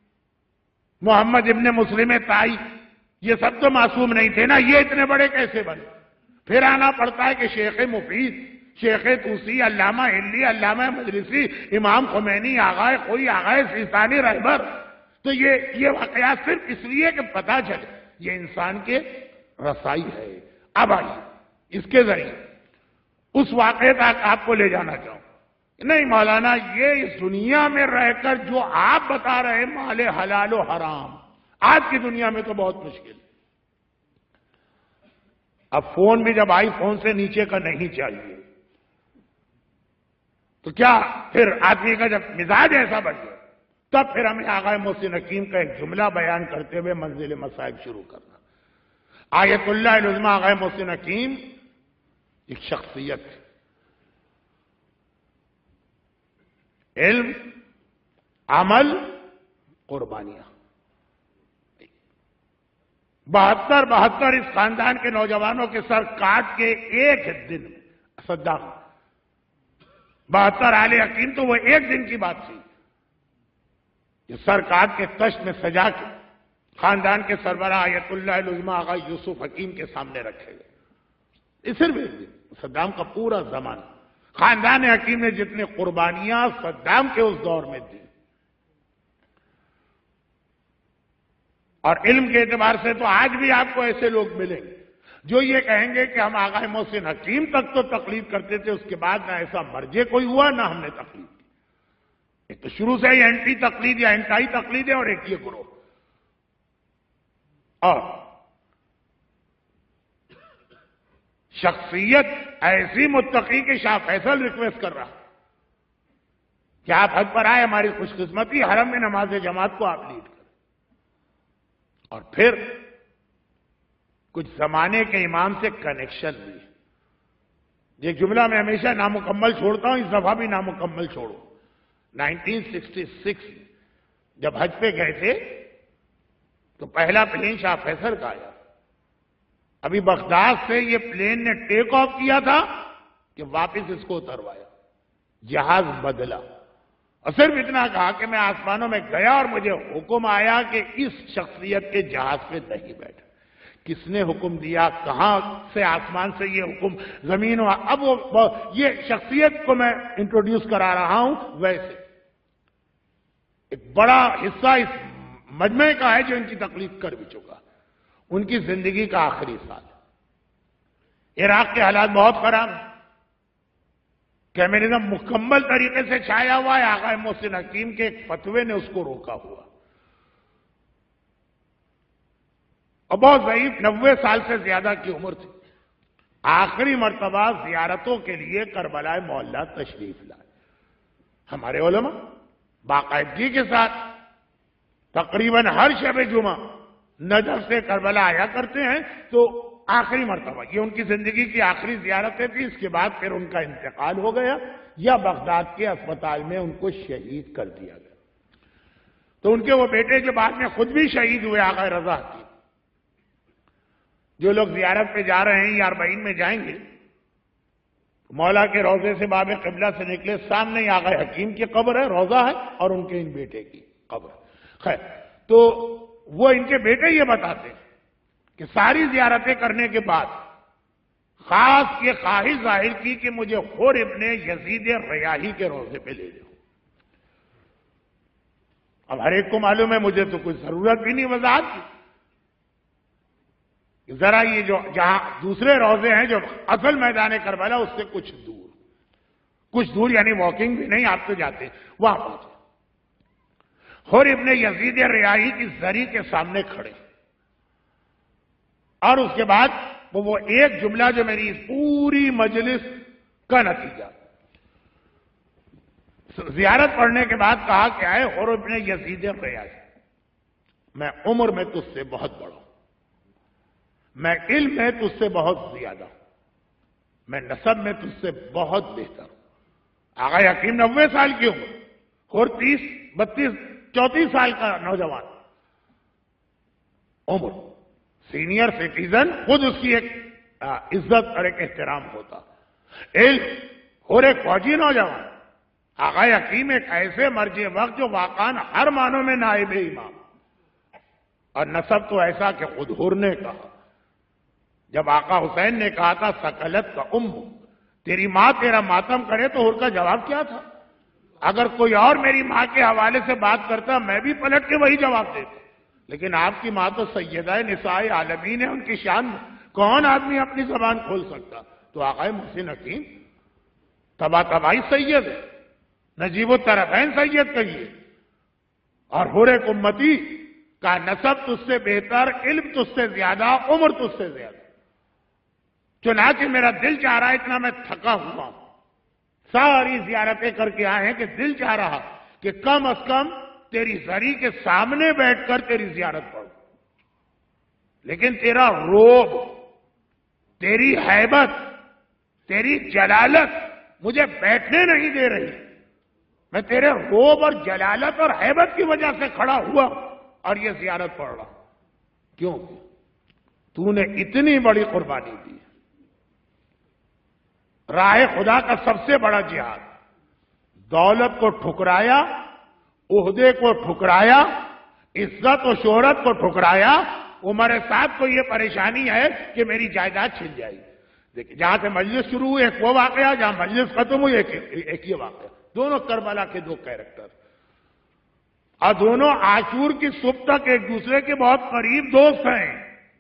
محمد ابن مسلم تائی، یہ سب تو معصوم نہیں تھے نا، یہ اتنے بڑے کیسے بنے؟ پھر آنا پڑتا ہے کہ شیخ مفید، شیخ توسی، علامہ ہندی، علامہ مجلسی، امام خمینی، آغائے خوئی، آغائے سیستانی رہبر. تو یہ یہ واقعات صرف اس لیے کہ پتہ چلے یہ انسان کے رسائی ہے. اب آئیے اس کے ذریعے اس واقعے تک آپ کو لے جانا چاہوں. نہیں مولانا یہ اس دنیا میں رہ کر جو آپ بتا رہے مال حلال و حرام آج کی دنیا میں تو بہت مشکل. اب فون بھی جب آئی فون سے نیچے کا نہیں چاہیے تو کیا پھر آدمی کا جب مزاج ایسا بن گیا تب پھر ہمیں آغا محسن حکیم کا ایک جملہ بیان کرتے ہوئے منزل مصائب شروع کرنا. آیت اللہ العظمی آغا محسن حکیم ایک شخصیت ہے. علم، عمل، قربانیاں. بہتر بہتر اس خاندان کے نوجوانوں کے سر کاٹ کے ایک دن میں صدام بہتر آل حکیم تو وہ ایک دن کی بات تھی. یہ سر کاٹ کے تشت میں سجا کے خاندان کے سربراہ آیت اللہ العظمی آغا یوسف حکیم کے سامنے رکھے گئے. یہ صرف ایک دن. صدام کا پورا زمانہ خاندان حکیم نے جتنے قربانیاں صدام کے اس دور میں دی، اور علم کے اعتبار سے تو آج بھی آپ کو ایسے لوگ ملیں گے جو یہ کہیں گے کہ ہم آغا محسن حکیم تک تو تقلید کرتے تھے، اس کے بعد نہ ایسا مرجے کوئی ہوا نہ ہم نے تقلید کی. ایک تو شروع سے ہی اینٹی تقلید یا اینٹائی تقلید ہے اور ایک یہ گروہ. اور شخصیت ایسی متقی کہ شاہ فیصل ریکویسٹ کر رہا کہ آپ حج پر آئے، ہماری خوش قسمتی حرم میں نماز جماعت کو آپ لیڈ کریں. اور پھر کچھ زمانے کے امام سے کنیکشن بھی. یہ جملہ میں ہمیشہ نامکمل چھوڑتا ہوں، اس دفعہ بھی نامکمل چھوڑو. نائنٹین سکسٹی سکس جب حج پہ گئے تھے تو پہلا پلین شاہ فیصل کا آیا. ابھی بغداد سے یہ پلین نے ٹیک آف کیا تھا کہ واپس اس کو اتروایا، جہاز بدلا، اور صرف اتنا کہا کہ میں آسمانوں میں گیا اور مجھے حکم آیا کہ اس شخصیت کے جہاز پہ نہیں بیٹھا. کس نے حکم دیا؟ کہاں سے آسمان سے یہ حکم زمین ہوا؟ اب وہ یہ شخصیت کو میں انٹروڈیوس کرا رہا ہوں. ویسے ایک بڑا حصہ اس مجمع کا ہے جو ان کی تقلید کر بھی چکا. ان کی زندگی کا آخری سال، عراق کے حالات بہت خراب ہیں، کمیونزم مکمل طریقے سے چھایا ہوا ہے. آقا محسن حکیم کے ایک فتوے نے اس کو روکا ہوا، اور بہت ضعیف، نوے سال سے زیادہ کی عمر تھی. آخری مرتبہ زیارتوں کے لیے کربلا معلیٰ تشریف لائے. ہمارے علماء باقاعدگی کے ساتھ تقریباً ہر شب جمعہ نجف سے کربلا آیا کرتے ہیں. تو آخری مرتبہ یہ ان کی زندگی کی آخری زیارتیں تھی. اس کے بعد پھر ان کا انتقال ہو گیا یا بغداد کے اسپتال میں ان کو شہید کر دیا گیا. تو ان کے وہ بیٹے جو بعد میں خود بھی شہید ہوئے، آقا رضا حکیم. جو لوگ زیارت پہ جا رہے ہیں یا اربعین میں جائیں گے، مولا کے روضے سے باب قبلہ سے نکلے، سامنے ہی آقا حکیم کی قبر ہے، روضہ ہے، اور ان کے ان بیٹے کی قبر. خیر، تو وہ ان کے بیٹے یہ بتاتے ہیں کہ ساری زیارتیں کرنے کے بعد خاص یہ خواہش ظاہر کی کہ مجھے خور ابن یزید ریاحی کے روضے پہ لے جاؤ. اب ہر ایک کو معلوم ہے، مجھے تو کوئی ضرورت بھی نہیں وضاحت کی. ذرا یہ جو جہاں دوسرے روضے ہیں جو اصل میدان کربلا اس سے کچھ دور، کچھ دور یعنی واکنگ بھی نہیں، آپ تو جاتے ہیں، وہاں پہنچے. خور ابن یزید ریاحی کی زری کے سامنے کھڑے، اور اس کے بعد وہ وہ ایک جملہ جو میری اس پوری مجلس کا نتیجہ. زیارت پڑھنے کے بعد کہا کہ آئے خور ابن یزید ریاحی، میں عمر میں تجھ سے بہت بڑا ہوں، میں علم میں تجھ سے بہت زیادہ ہوں، میں نسب میں تجھ سے بہت بہتر ہوں. آقا حکیم نوے سال کی عمر، خور تیس بتیس چونتیس سال کا نوجوان عمر، سینئر سٹیزن، خود اس کی ایک عزت اور ایک احترام ہوتا. علم، اور ایک فوجی نوجوان. آقا حکیم ایک ایسے مرجع وقت جو واقعاً ہر معنوں میں نائب امام، اور نسب تو ایسا کہ خود حر نے کہا، جب آقا حسین نے کہا تھا سکلت کا ام، تیری ماں تیرا ماتم کرے، تو حر کا جواب کیا تھا؟ اگر کوئی اور میری ماں کے حوالے سے بات کرتا میں بھی پلٹ کے وہی جواب دیتا. لیکن آپ کی ماں تو سیدہ نساء عالمین ہے، ان کی شان میں کون آدمی اپنی زبان کھول سکتا؟ تو آقا محسن حکیم تبا تبائی سید ہے، نجیب الطرفین سید کہیے، اور حر ایک امتی کا نسب تجھ سے بہتر، علم تجھ سے زیادہ، عمر تجھ سے زیادہ. چنانچہ میرا دل چاہ رہا ہے، اتنا میں تھکا ہوا ہوں، ساری زیارتیں کر کے آئے ہیں کہ دل چاہ رہا کہ کم از کم تیری زری کے سامنے بیٹھ کر تیری زیارت پڑھوں. لیکن تیرا روب، تیری ہیبت، تیری جلالت مجھے بیٹھنے نہیں دے رہی. میں تیرے روب اور جلالت اور ہیبت کی وجہ سے کھڑا ہوا اور یہ زیارت پڑھ رہا. کیوں؟ تو نے اتنی بڑی قربانی دی. راہ خدا کا سب سے بڑا جہاد، دولت کو ٹھکرایا، عہدے کو ٹھکرایا، عزت و شہرت کو ٹھکرایا. عمر سعد کو یہ پریشانی ہے کہ میری جائیداد چھن جائے گی. دیکھیں، جہاں سے مجلس شروع ہوئی ایک وہ واقعہ، جہاں مجلس ختم ہوئی ایک, ایک یہ واقعہ. دونوں کربلا کے دو کیریکٹر، اور دونوں عاشور کی صبح تک ایک دوسرے کے بہت قریب دوست ہیں.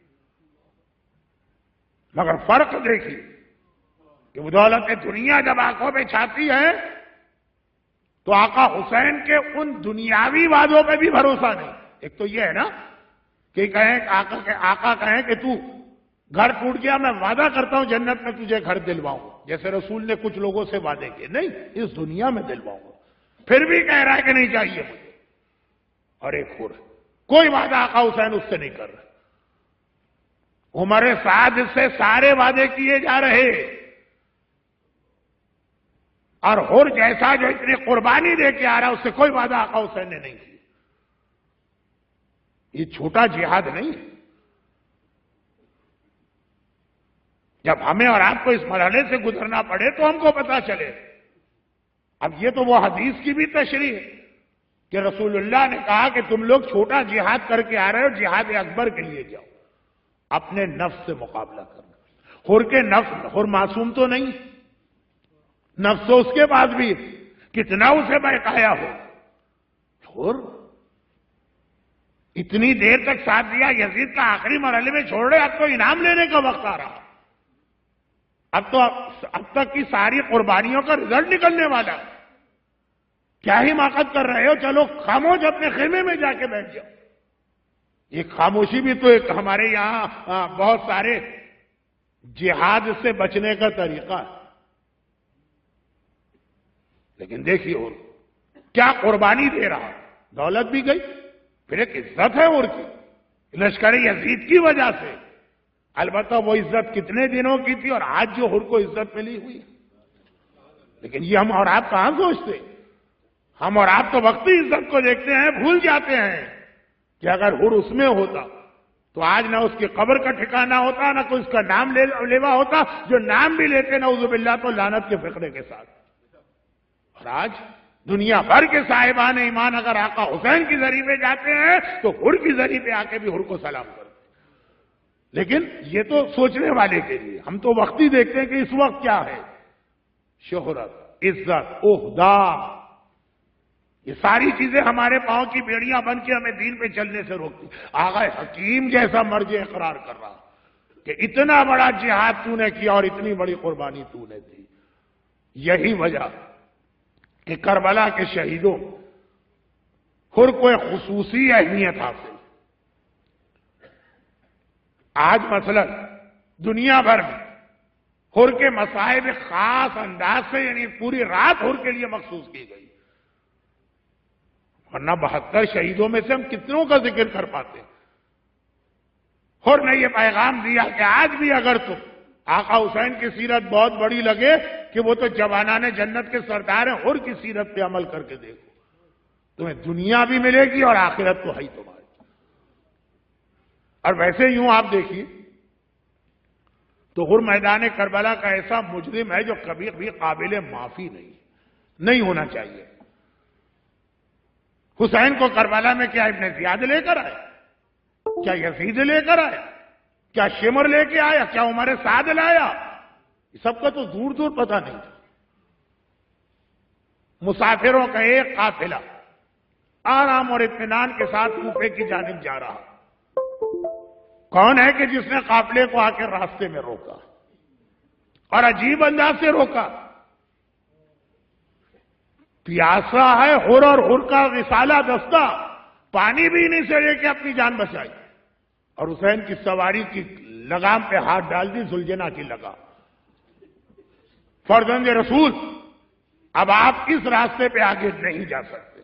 مگر فرق دیکھیے کہ وہ دولت دنیا جب آنکھوں پہ چھاتی ہے تو آقا حسین کے ان دنیاوی وعدوں پہ بھی بھروسہ نہیں. ایک تو یہ ہے نا کہ کہیں آقا, کہ آقا کہیں کہ تو گھر ٹوٹ گیا، میں وعدہ کرتا ہوں جنت میں تجھے گھر دلواؤں، جیسے رسول نے کچھ لوگوں سے وعدے کیے، نہیں اس دنیا میں دلواؤں گا. پھر بھی کہہ رہا ہے کہ نہیں چاہیے مجھے. اور ایک اور کوئی وعدہ آقا حسین اس سے نہیں کر رہے. عمر سعد سے سارے وعدے کیے جا رہے، اور حر جیسا جو اتنی قربانی دے کے آ رہا اس سے کوئی وعدہ آقا حسین نے نہیں کیا. یہ چھوٹا جہاد نہیں. جب ہمیں اور آپ کو اس مرحلے سے گزرنا پڑے تو ہم کو پتا چلے. اب یہ تو وہ حدیث کی بھی تشریح ہے کہ رسول اللہ نے کہا کہ تم لوگ چھوٹا جہاد کر کے آ رہے ہو، جہاد اکبر کے لیے جاؤ، اپنے نفس سے مقابلہ کرنا. حر کے نفس، حر معصوم تو نہیں، نفس تو اس کے بعد بھی کتنا اسے بہکایا ہو. حر اتنی دیر تک ساتھ دیا، یزید کا آخری مرحلے میں چھوڑ رہے، اب تو انعام لینے کا وقت آ رہا. اب تو اب تک کی ساری قربانیوں کا رزلٹ نکلنے والا. کیا حماقت کر رہے ہو؟ چلو خاموش اپنے خیمے میں جا کے بیٹھ جاؤ. یہ خاموشی بھی تو ایک ہمارے یہاں بہت سارے جہاد سے بچنے کا طریقہ ہے. لیکن دیکھیے اور کیا قربانی دے رہا. دولت بھی گئی، پھر ایک عزت ہے اور کی لشکر یزید کی وجہ سے. البتہ وہ عزت کتنے دنوں کی تھی، اور آج جو حر کو عزت ملی ہوئی. لیکن یہ ہم اور آپ کہاں سوچتے. ہم اور آپ تو وقتی عزت کو دیکھتے ہیں، بھول جاتے ہیں کہ اگر حر اس میں ہوتا تو آج نہ اس کی قبر کا ٹھکانہ ہوتا، نہ کوئی اس کا نام لیوا ہوتا. جو نام بھی لیتے نعوذ باللہ تو لعنت کے فقرے کے ساتھ. اور آج دنیا بھر کے صاحبان ایمان اگر آقا حسین کی ذریعے پہ جاتے ہیں تو حر کی ذریعے پہ آ کے بھی حر کو سلام کرتے. لیکن یہ تو سوچنے والے کے لیے. ہم تو وقتی دیکھتے ہیں کہ اس وقت کیا ہے. شہرت، عزت، عہدہ، یہ ساری چیزیں ہمارے پاؤں کی بیڑیاں بن کے ہمیں دین پہ چلنے سے روکتی. آغا حکیم جیسا مرج اقرار کر رہا کہ اتنا بڑا جہاد تو نے کیا اور اتنی بڑی قربانی تو نے دی. یہی وجہ کہ کربلا کے شہیدوں حر کو ایک خصوصی اہمیت حاصل. آج مثلا دنیا بھر میں حر کے مصائب خاص انداز سے، یعنی پوری رات حر کے لیے مخصوص کی گئی. ورنہ بہتر شہیدوں میں سے ہم کتنوں کا ذکر کر پاتے. حر نے یہ پیغام دیا کہ آج بھی اگر تم آقا حسین کی سیرت بہت بڑی لگے کہ وہ تو جوانان جنت کے سردار ہیں، حر کی سیرت پہ عمل کر کے دیکھو، تمہیں دنیا بھی ملے گی اور آخرت تو ہے ہی تمہاری. اور ویسے یوں آپ دیکھیے تو حر میدان کربلا کا ایسا مجرم ہے جو کبھی بھی قابل معافی نہیں نہیں ہونا چاہیے. حسین کو کربلا میں کیا ابن زیاد لے کر آیا؟ کیا یزید لے کر آیا؟ کیا شمر لے کے آیا؟ کیا عمر سعد لایا؟ یہ سب کا تو دور دور پتہ نہیں تھا. مسافروں کا ایک قافلہ آرام اور اطمینان کے ساتھ کوفے کی جانب جا رہا. کون ہے کہ جس نے قافلے کو آ کے راستے میں روکا اور عجیب انداز سے روکا؟ پیاسا ہے حر، اور حر کا رسالہ دستہ پانی بھی نہیں سے لے کے اپنی جان بچائی، اور حسین کی سواری کی لگام پہ ہاتھ ڈال دی، زلجنا کی لگام. فرزند رسول، اب آپ اس راستے پہ آگے نہیں جا سکتے.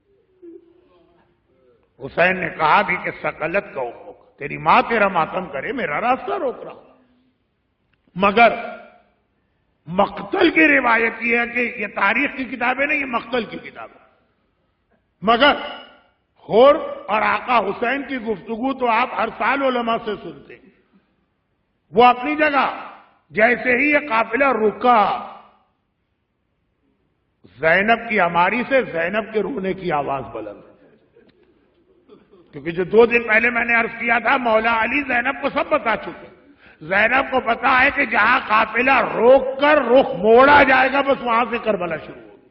حسین نے کہا بھی کہ ثقلت کا حکم، تیری ماں تیرا ماتم کرے، میرا راستہ روک رہا. مگر مقتل کی روایت یہ ہے کہ یہ تاریخ کی کتابیں نہیں، یہ مقتل کی کتاب ہے. مگر حر اور آقا حسین کی گفتگو تو آپ ہر سال علماء سے سنتے ہیں. وہ اپنی جگہ جیسے ہی یہ قافلہ رکا، زینب کی ہماری سے زینب کے رونے کی آواز بلند. کیونکہ جو دو دن پہلے میں نے عرض کیا تھا مولا علی زینب کو سب بتا چکے. زینب کو پتا ہے کہ جہاں قافلہ روک کر رخ موڑا جائے گا بس وہاں سے کربلا شروع ہوگی.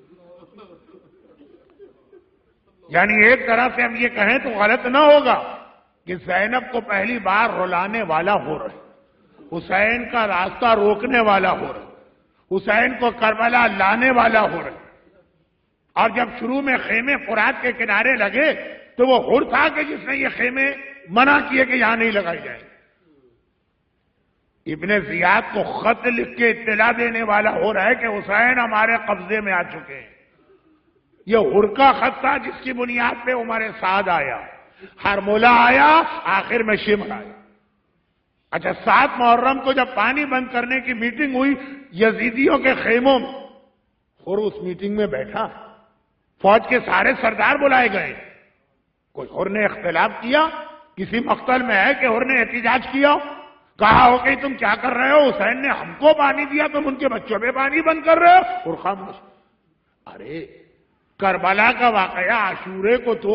یعنی ایک طرح سے ہم یہ کہیں تو غلط نہ ہوگا کہ زینب کو پہلی بار رلانے والا ہو رہا ہے، حسین کا راستہ روکنے والا ہو رہا ہے، حسین کو کربلا لانے والا ہو رہا ہے. اور جب شروع میں خیمے فرات کے کنارے لگے تو وہ حر تھا کہ جس نے یہ خیمے منع کیے کہ یہاں نہیں لگائی جائیں. ابن زیاد کو خط لکھ کے اطلاع دینے والا ہو رہا ہے کہ حسین ہمارے قبضے میں آ چکے ہیں. یہ حر کا خط تھا جس کی بنیاد پہ عمر سعد آیا. ہرمولہ آیا، آخر میں شمر آیا۔ اچھا، سات محرم کو جب پانی بند کرنے کی میٹنگ ہوئی یزیدیوں کے خیموں میں، اور اس میٹنگ میں بیٹھا، فوج کے سارے سردار بلائے گئے، کوئی اور نے اختلاف کیا، کسی مقتل میں ہے کہ اور نے احتجاج کیا، کہا ہو کہ تم کیا کر رہے ہو، حسین نے ہم کو پانی دیا، تم ان کے بچوں پہ پانی بند کر رہے ہو، اور خاموش۔ ارے کربلا کا واقعہ عاشورے کو تو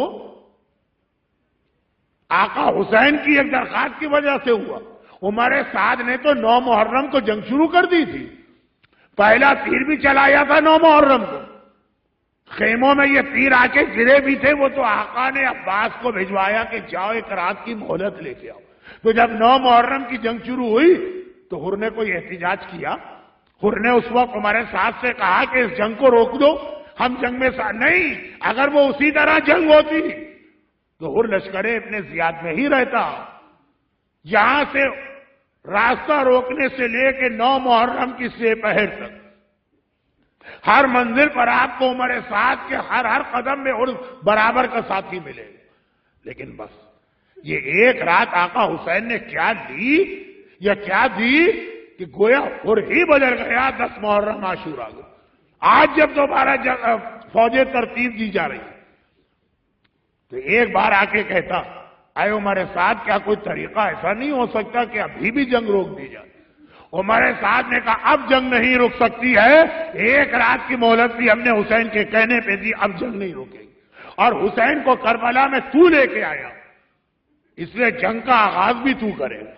آقا حسین کی ایک درخواست کی وجہ سے ہوا۔ عمر سعد نے تو نو محرم کو جنگ شروع کر دی تھی، پہلا تیر بھی چلایا تھا نو محرم کو، خیموں میں یہ تیر آ کے گرے بھی تھے، وہ تو آقا نے عباس کو بھجوایا کہ جاؤ ایک رات کی مہلت لے کے آؤ۔ تو جب نو محرم کی جنگ شروع ہوئی تو حر نے کوئی احتجاج کیا؟ حر نے اس وقت عمر سعد سے کہا کہ اس جنگ کو روک دو، ہم جنگ میں ساتھ نہیں، اگر وہ اسی طرح جنگ ہوتی تو حر لشکر ابن زیاد میں ہی رہتا۔ یہاں سے راستہ روکنے سے لے کے نو محرم کی سے پہر تک ہر منزل پر آپ کو عمر سعد کے ہر ہر قدم میں اور برابر کا ساتھی ملے، لیکن بس یہ ایک رات آقا حسین نے کیا دی یا کیا دی کہ گویا اور ہی بدل گیا دس محرم عاشورہ کو۔ آج جب دوبارہ فوجیں ترتیب دی جا رہی تو ایک بار آ کے کہتا، اے عمر سعد کیا کوئی طریقہ ایسا نہیں ہو سکتا کہ ابھی بھی جنگ روک دی جائے؟ عمر سعد نے کہا اب جنگ نہیں رک سکتی ہے، ایک رات کی مہلت بھی ہم نے حسین کے کہنے پہ دی، اب جنگ نہیں روکے گی، اور حسین کو کربلا میں تو لے کے آیا، اس لیے جنگ کا آغاز بھی تو کرے گا۔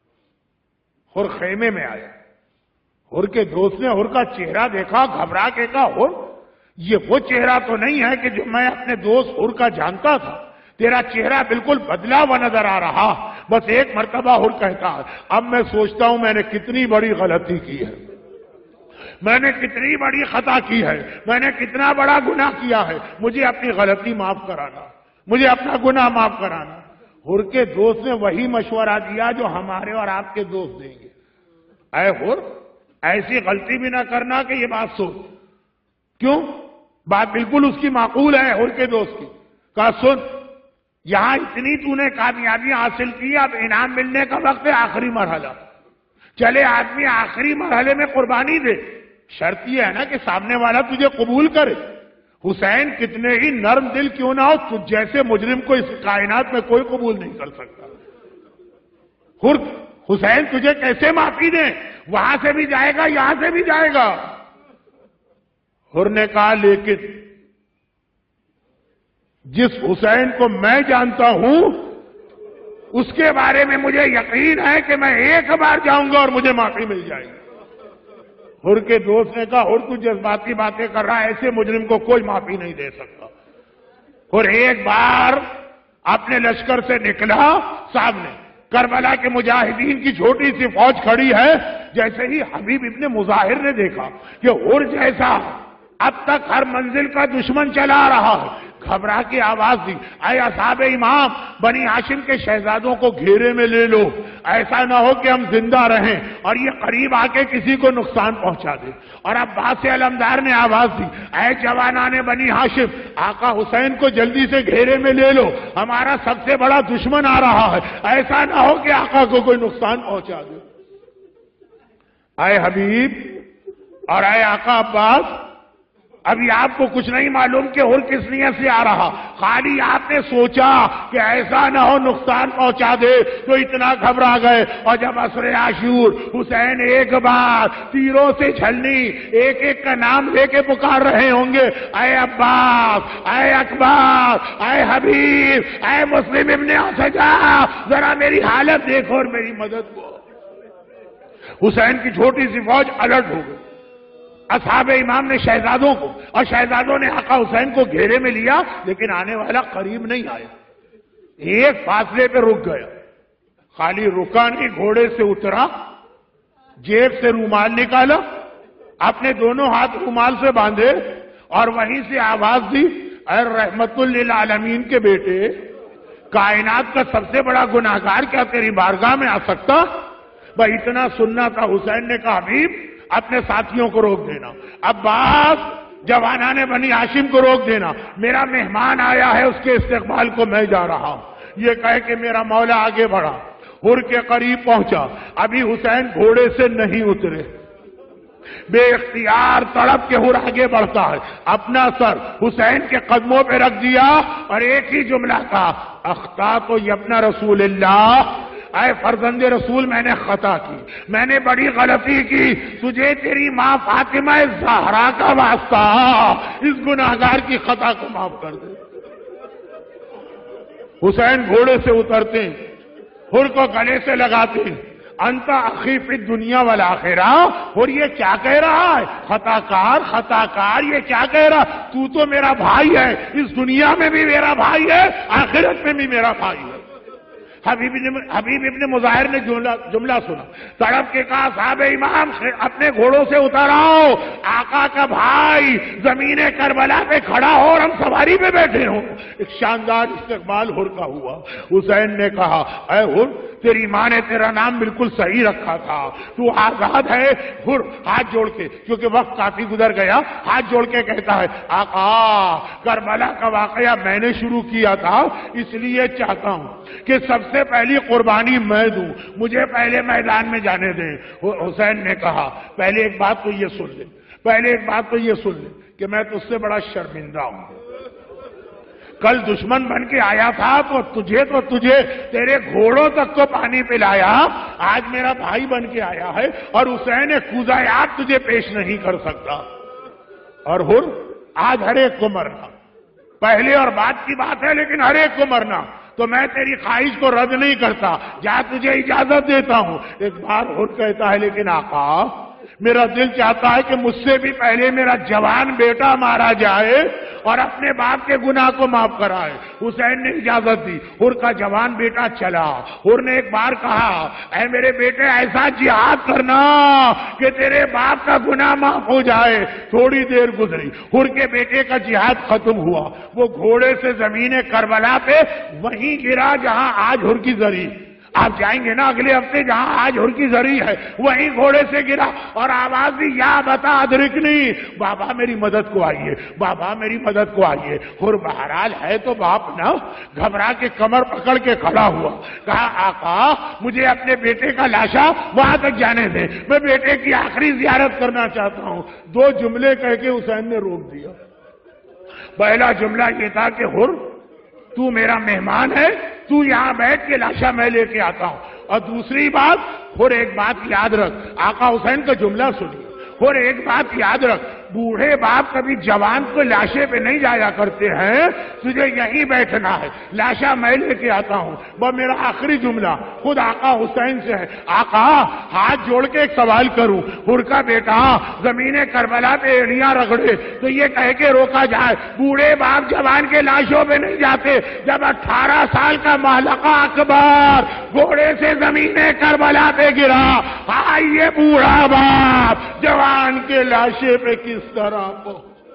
اور خیمے میں آیا، حر کے دوست نے حر کا چہرہ دیکھا، گھبرا کے کہا حر یہ وہ چہرہ تو نہیں ہے کہ جو میں اپنے دوست حر کا جانتا تھا، تیرا چہرہ بالکل بدلا ہوا نظر آ رہا۔ بس ایک مرتبہ حر کہتا، اب میں سوچتا ہوں میں نے کتنی بڑی غلطی کی ہے، میں نے کتنی بڑی خطا کی ہے، میں نے کتنا بڑا گناہ کیا ہے، مجھے اپنی غلطی معاف کرانا، مجھے اپنا گناہ معاف کرانا۔ حر کے دوست نے وہی مشورہ دیا جو ہمارے اور آپ کے دوست دیں گے، اے حر ایسی غلطی بھی نہ کرنا کہ یہ بات سن۔ کیوں؟ بات بالکل اس کی معقول ہے حر کے دوست کی۔ کہا سن، یہاں اتنی تو نے کامیابیاں حاصل کی، اب انعام ملنے کا وقت ہے، آخری مرحلہ چلے، آدمی آخری مرحلے میں قربانی دے، شرط یہ ہے نا کہ سامنے والا تجھے قبول کرے۔ حسین کتنے ہی نرم دل کیوں نہ ہو، تجھ جیسے مجرم کو اس کائنات میں کوئی قبول نہیں کر سکتا۔ حر حسین تجھے کیسے معافی دیں، وہاں سے بھی جائے گا یہاں سے بھی جائے گا۔ حر نے کہا لیکن جس حسین کو میں جانتا ہوں اس کے بارے میں مجھے یقین ہے کہ میں ایک بار جاؤں گا اور مجھے معافی مل جائے گی۔ حر کے دوست نے کہا حر تو جذباتی باتیں کر رہا ہے، ایسے مجرم کو کوئی معافی نہیں دے سکتا۔ حر ایک بار اپنے لشکر سے نکلا، سامنے کربلا کے مجاہدین کی چھوٹی سی فوج کھڑی ہے، جیسے ہی حبیب ابن مظاہر نے دیکھا کہ حر جیسا اب تک ہر منزل کا دشمن چلا رہا ہے، گھبرا کے آواز دی، اے اصحاب امام، بنی ہاشم کے شہزادوں کو گھیرے میں لے لو، ایسا نہ ہو کہ ہم زندہ رہیں اور یہ قریب آ کے کسی کو نقصان پہنچا دے۔ اور عباس علمدار نے آواز دی، اے جوانان بنی ہاشم، آقا حسین کو جلدی سے گھیرے میں لے لو، ہمارا سب سے بڑا دشمن آ رہا ہے، ایسا نہ ہو کہ آقا کو کوئی نقصان پہنچا دے۔ اے حبیب اور اے آقا عباس، ابھی آپ کو کچھ نہیں معلوم کہ حر کس نیت سے آ رہا، خالی آپ نے سوچا کہ ایسا نہ ہو نقصان پہنچا دے تو اتنا گھبرا گئے، اور جب عصر عاشور حسین ایک بار تیروں سے چھلنی ایک ایک کا نام لے کے پکار رہے ہوں گے، اے عباس، اے اکبر، اے حبیب، اے مسلم ابن اسجع، ذرا میری حالت دیکھو اور میری مدد کو۔ حسین کی چھوٹی سی فوج الرٹ ہو گئی، اصحاب امام نے شہزادوں کو اور شہزادوں نے آقا حسین کو گھیرے میں لیا، لیکن آنے والا قریب نہیں آیا، ایک فاصلے پہ رک گیا، خالی رکا نہیں، گھوڑے سے اترا، جیب سے رومال نکالا، اپنے دونوں ہاتھ رومال سے باندھے اور وہیں سے آواز دی، اے رحمت للعالمین کے بیٹے، کائنات کا سب سے بڑا گناہگار کیا تیری بارگاہ میں آ سکتا؟ بھائی اتنا سننا تھا۔ حسین نے کہا حبیب اپنے ساتھیوں کو روک دینا، عباس جوانان بنی ہاشم کو روک دینا، میرا مہمان آیا ہے اس کے استقبال کو میں جا رہا ہوں۔ یہ کہہ کہ میرا مولا آگے بڑھا، حر کے قریب پہنچا، ابھی حسین گھوڑے سے نہیں اترے، بے اختیار تڑپ کے حر آگے بڑھتا ہے، اپنا سر حسین کے قدموں پہ رکھ دیا اور ایک ہی جملہ کہا، اخطأت یابن رسول اللہ، اے فرزند رسول میں نے خطا کی، میں نے بڑی غلطی کی، تجھے تیری ماں فاطمہ زہرا کا واسطہ اس گناہگار کی خطا کو معاف کر دے۔ حسین گھوڑے سے اترتے، حر کو گلے سے لگاتے، انت اخی فی الدنیا والآخرہ، اور یہ کیا کہہ رہا ہے؟ خطا کار خطا کار یہ کیا کہہ رہا؟ تو تو میرا بھائی ہے، اس دنیا میں بھی میرا بھائی ہے، آخرت میں بھی میرا بھائی ہے۔ حبیب حبیب ابن مظاہر نے جملہ جملہ سنا، تڑپ کے کہا صاحب امام اپنے گھوڑوں سے اتر آؤ، آقا کا بھائی زمین کربلا پہ کھڑا ہو اور ہم سواری پہ بیٹھے ہوں۔ ایک شاندار استقبال حر کا ہوا۔ حسین نے کہا اے حر، تیری ماں نے تیرا نام بالکل صحیح رکھا تھا، تو آزاد ہے۔ حر ہاتھ جوڑ کے، کیونکہ وقت کافی گزر گیا، ہاتھ جوڑ کے کہتا ہے آقا کربلا کا واقعہ میں نے شروع کیا تھا، اس لیے چاہتا ہوں کہ سب سے پہلی قربانی میں دوں، مجھے پہلے میدان میں جانے دیں۔ حسین نے کہا پہلے ایک بات تو یہ سن لے، پہلے ایک بات تو یہ سن لے کہ میں تجھ سے بڑا شرمندہ ہوں۔ کل دشمن بن کے آیا تھا تو تجھے تو تجھے تیرے گھوڑوں تک کو پانی پلایا، آج میرا بھائی بن کے آیا ہے اور حسین قضایات تجھے پیش نہیں کر سکتا۔ اور حر آج ہر ایک کو مرنا، پہلے اور بعد کی بات ہے لیکن ہر ایک کو مرنا، تو میں تیری خواہش کو رد نہیں کرتا، جا تجھے اجازت دیتا ہوں۔ ایک بار حر کہتا ہے لیکن آقا میرا دل چاہتا ہے کہ مجھ سے بھی پہلے میرا جوان بیٹا مارا جائے اور اپنے باپ کے گناہ کو معاف کرائے۔ حسین نے اجازت دی، حر کا جوان بیٹا چلا۔ حر نے ایک بار کہا اے میرے بیٹے ایسا جہاد کرنا کہ تیرے باپ کا گناہ معاف ہو جائے۔ تھوڑی دیر گزری، حر کے بیٹے کا جہاد ختم ہوا، وہ گھوڑے سے زمین کربلا پہ وہیں گرا جہاں آج حر کی زری، آپ جائیں گے نا اگلے ہفتے جہاں آج حر کی زری ہے، وہیں گھوڑے سے گرا اور آواز دی یا بتا ادرکنی، بابا میری مدد کو آئیے، بابا میری مدد کو آئیے۔ حر بہرحال ہے تو باپ نا، گھبرا کے کمر پکڑ کے کھڑا ہوا، کہا آقا مجھے اپنے بیٹے کا لاشا وہاں تک جانے دیں، میں بیٹے کی آخری زیارت کرنا چاہتا ہوں۔ دو جملے کہہ کے حسین نے روک دیا۔ پہلا جملہ یہ تھا کہ حر تو میرا مہمان ہے، تو یہاں بیٹھ کے لاشا میں لے کے آتا ہوں۔ اور دوسری بات، حر ایک بات یاد رکھ، آقا حسین کا جملہ سنیے، حر ایک بات یاد رکھ، بوڑھے باپ کبھی جوان کو لاشے پہ نہیں جایا کرتے ہیں، تجھے یہیں بیٹھنا ہے، لاشا میں لے کے آتا ہوں۔ وہ میرا آخری جملہ خود آقا حسین سے ہے، آقا ہاتھ جوڑ کے ایک سوال کروں، حر کا بیٹا زمین کربلا پہ ایڑیاں رگڑے تو یہ کہہ کے روکا جائے بوڑھے باپ جوان کے لاشوں پہ نہیں جاتے، جب اٹھارہ سال کا معلقہ اکبر گھوڑے سے زمین کربلا پہ گرا، آئیے بوڑھا باپ جوان کے لاشے پہ کس طرح کو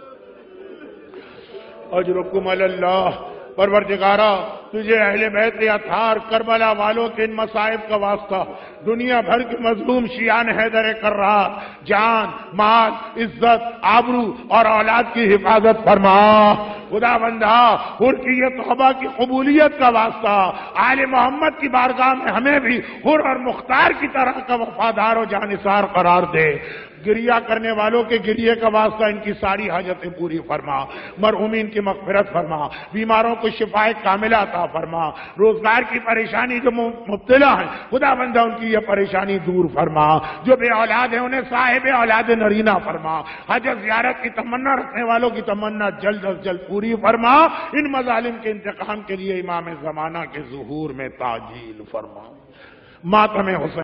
اجرکم علی اللہ۔ پروردگارا تجھے اہل بیت اطہار کربلا والوں کے ان مصائب کا واسطہ دنیا بھر کے مظلوم شیعان حیدر کرار جان مال عزت آبرو اور اولاد کی حفاظت فرما۔ خدا بندہ حر کی یہ توبہ کی قبولیت کا واسطہ آل محمد کی بارگاہ میں ہمیں بھی حر اور مختار کی طرح کا وفادار و جانثار قرار دے۔ گریہ کرنے والوں کے گریہ کا واسطہ ان کی ساری حاجتیں پوری فرما، مرحومین کی مغفرت فرما، بیماروں کو شفاء کاملہ عطا فرما، روزگار کی پریشانی جو مبتلا ہیں خدا بندہ ان کی یہ پریشانی دور فرما، جو بے اولاد ہیں انہیں صاحب اولاد نرینہ فرما، حج زیارت کی تمنا رکھنے والوں کی تمنا جلد از جلد پوری فرما، ان مظالم کے انتقام کے لیے امام زمانہ کے ظہور میں تعجیل فرما۔ ماتم حسین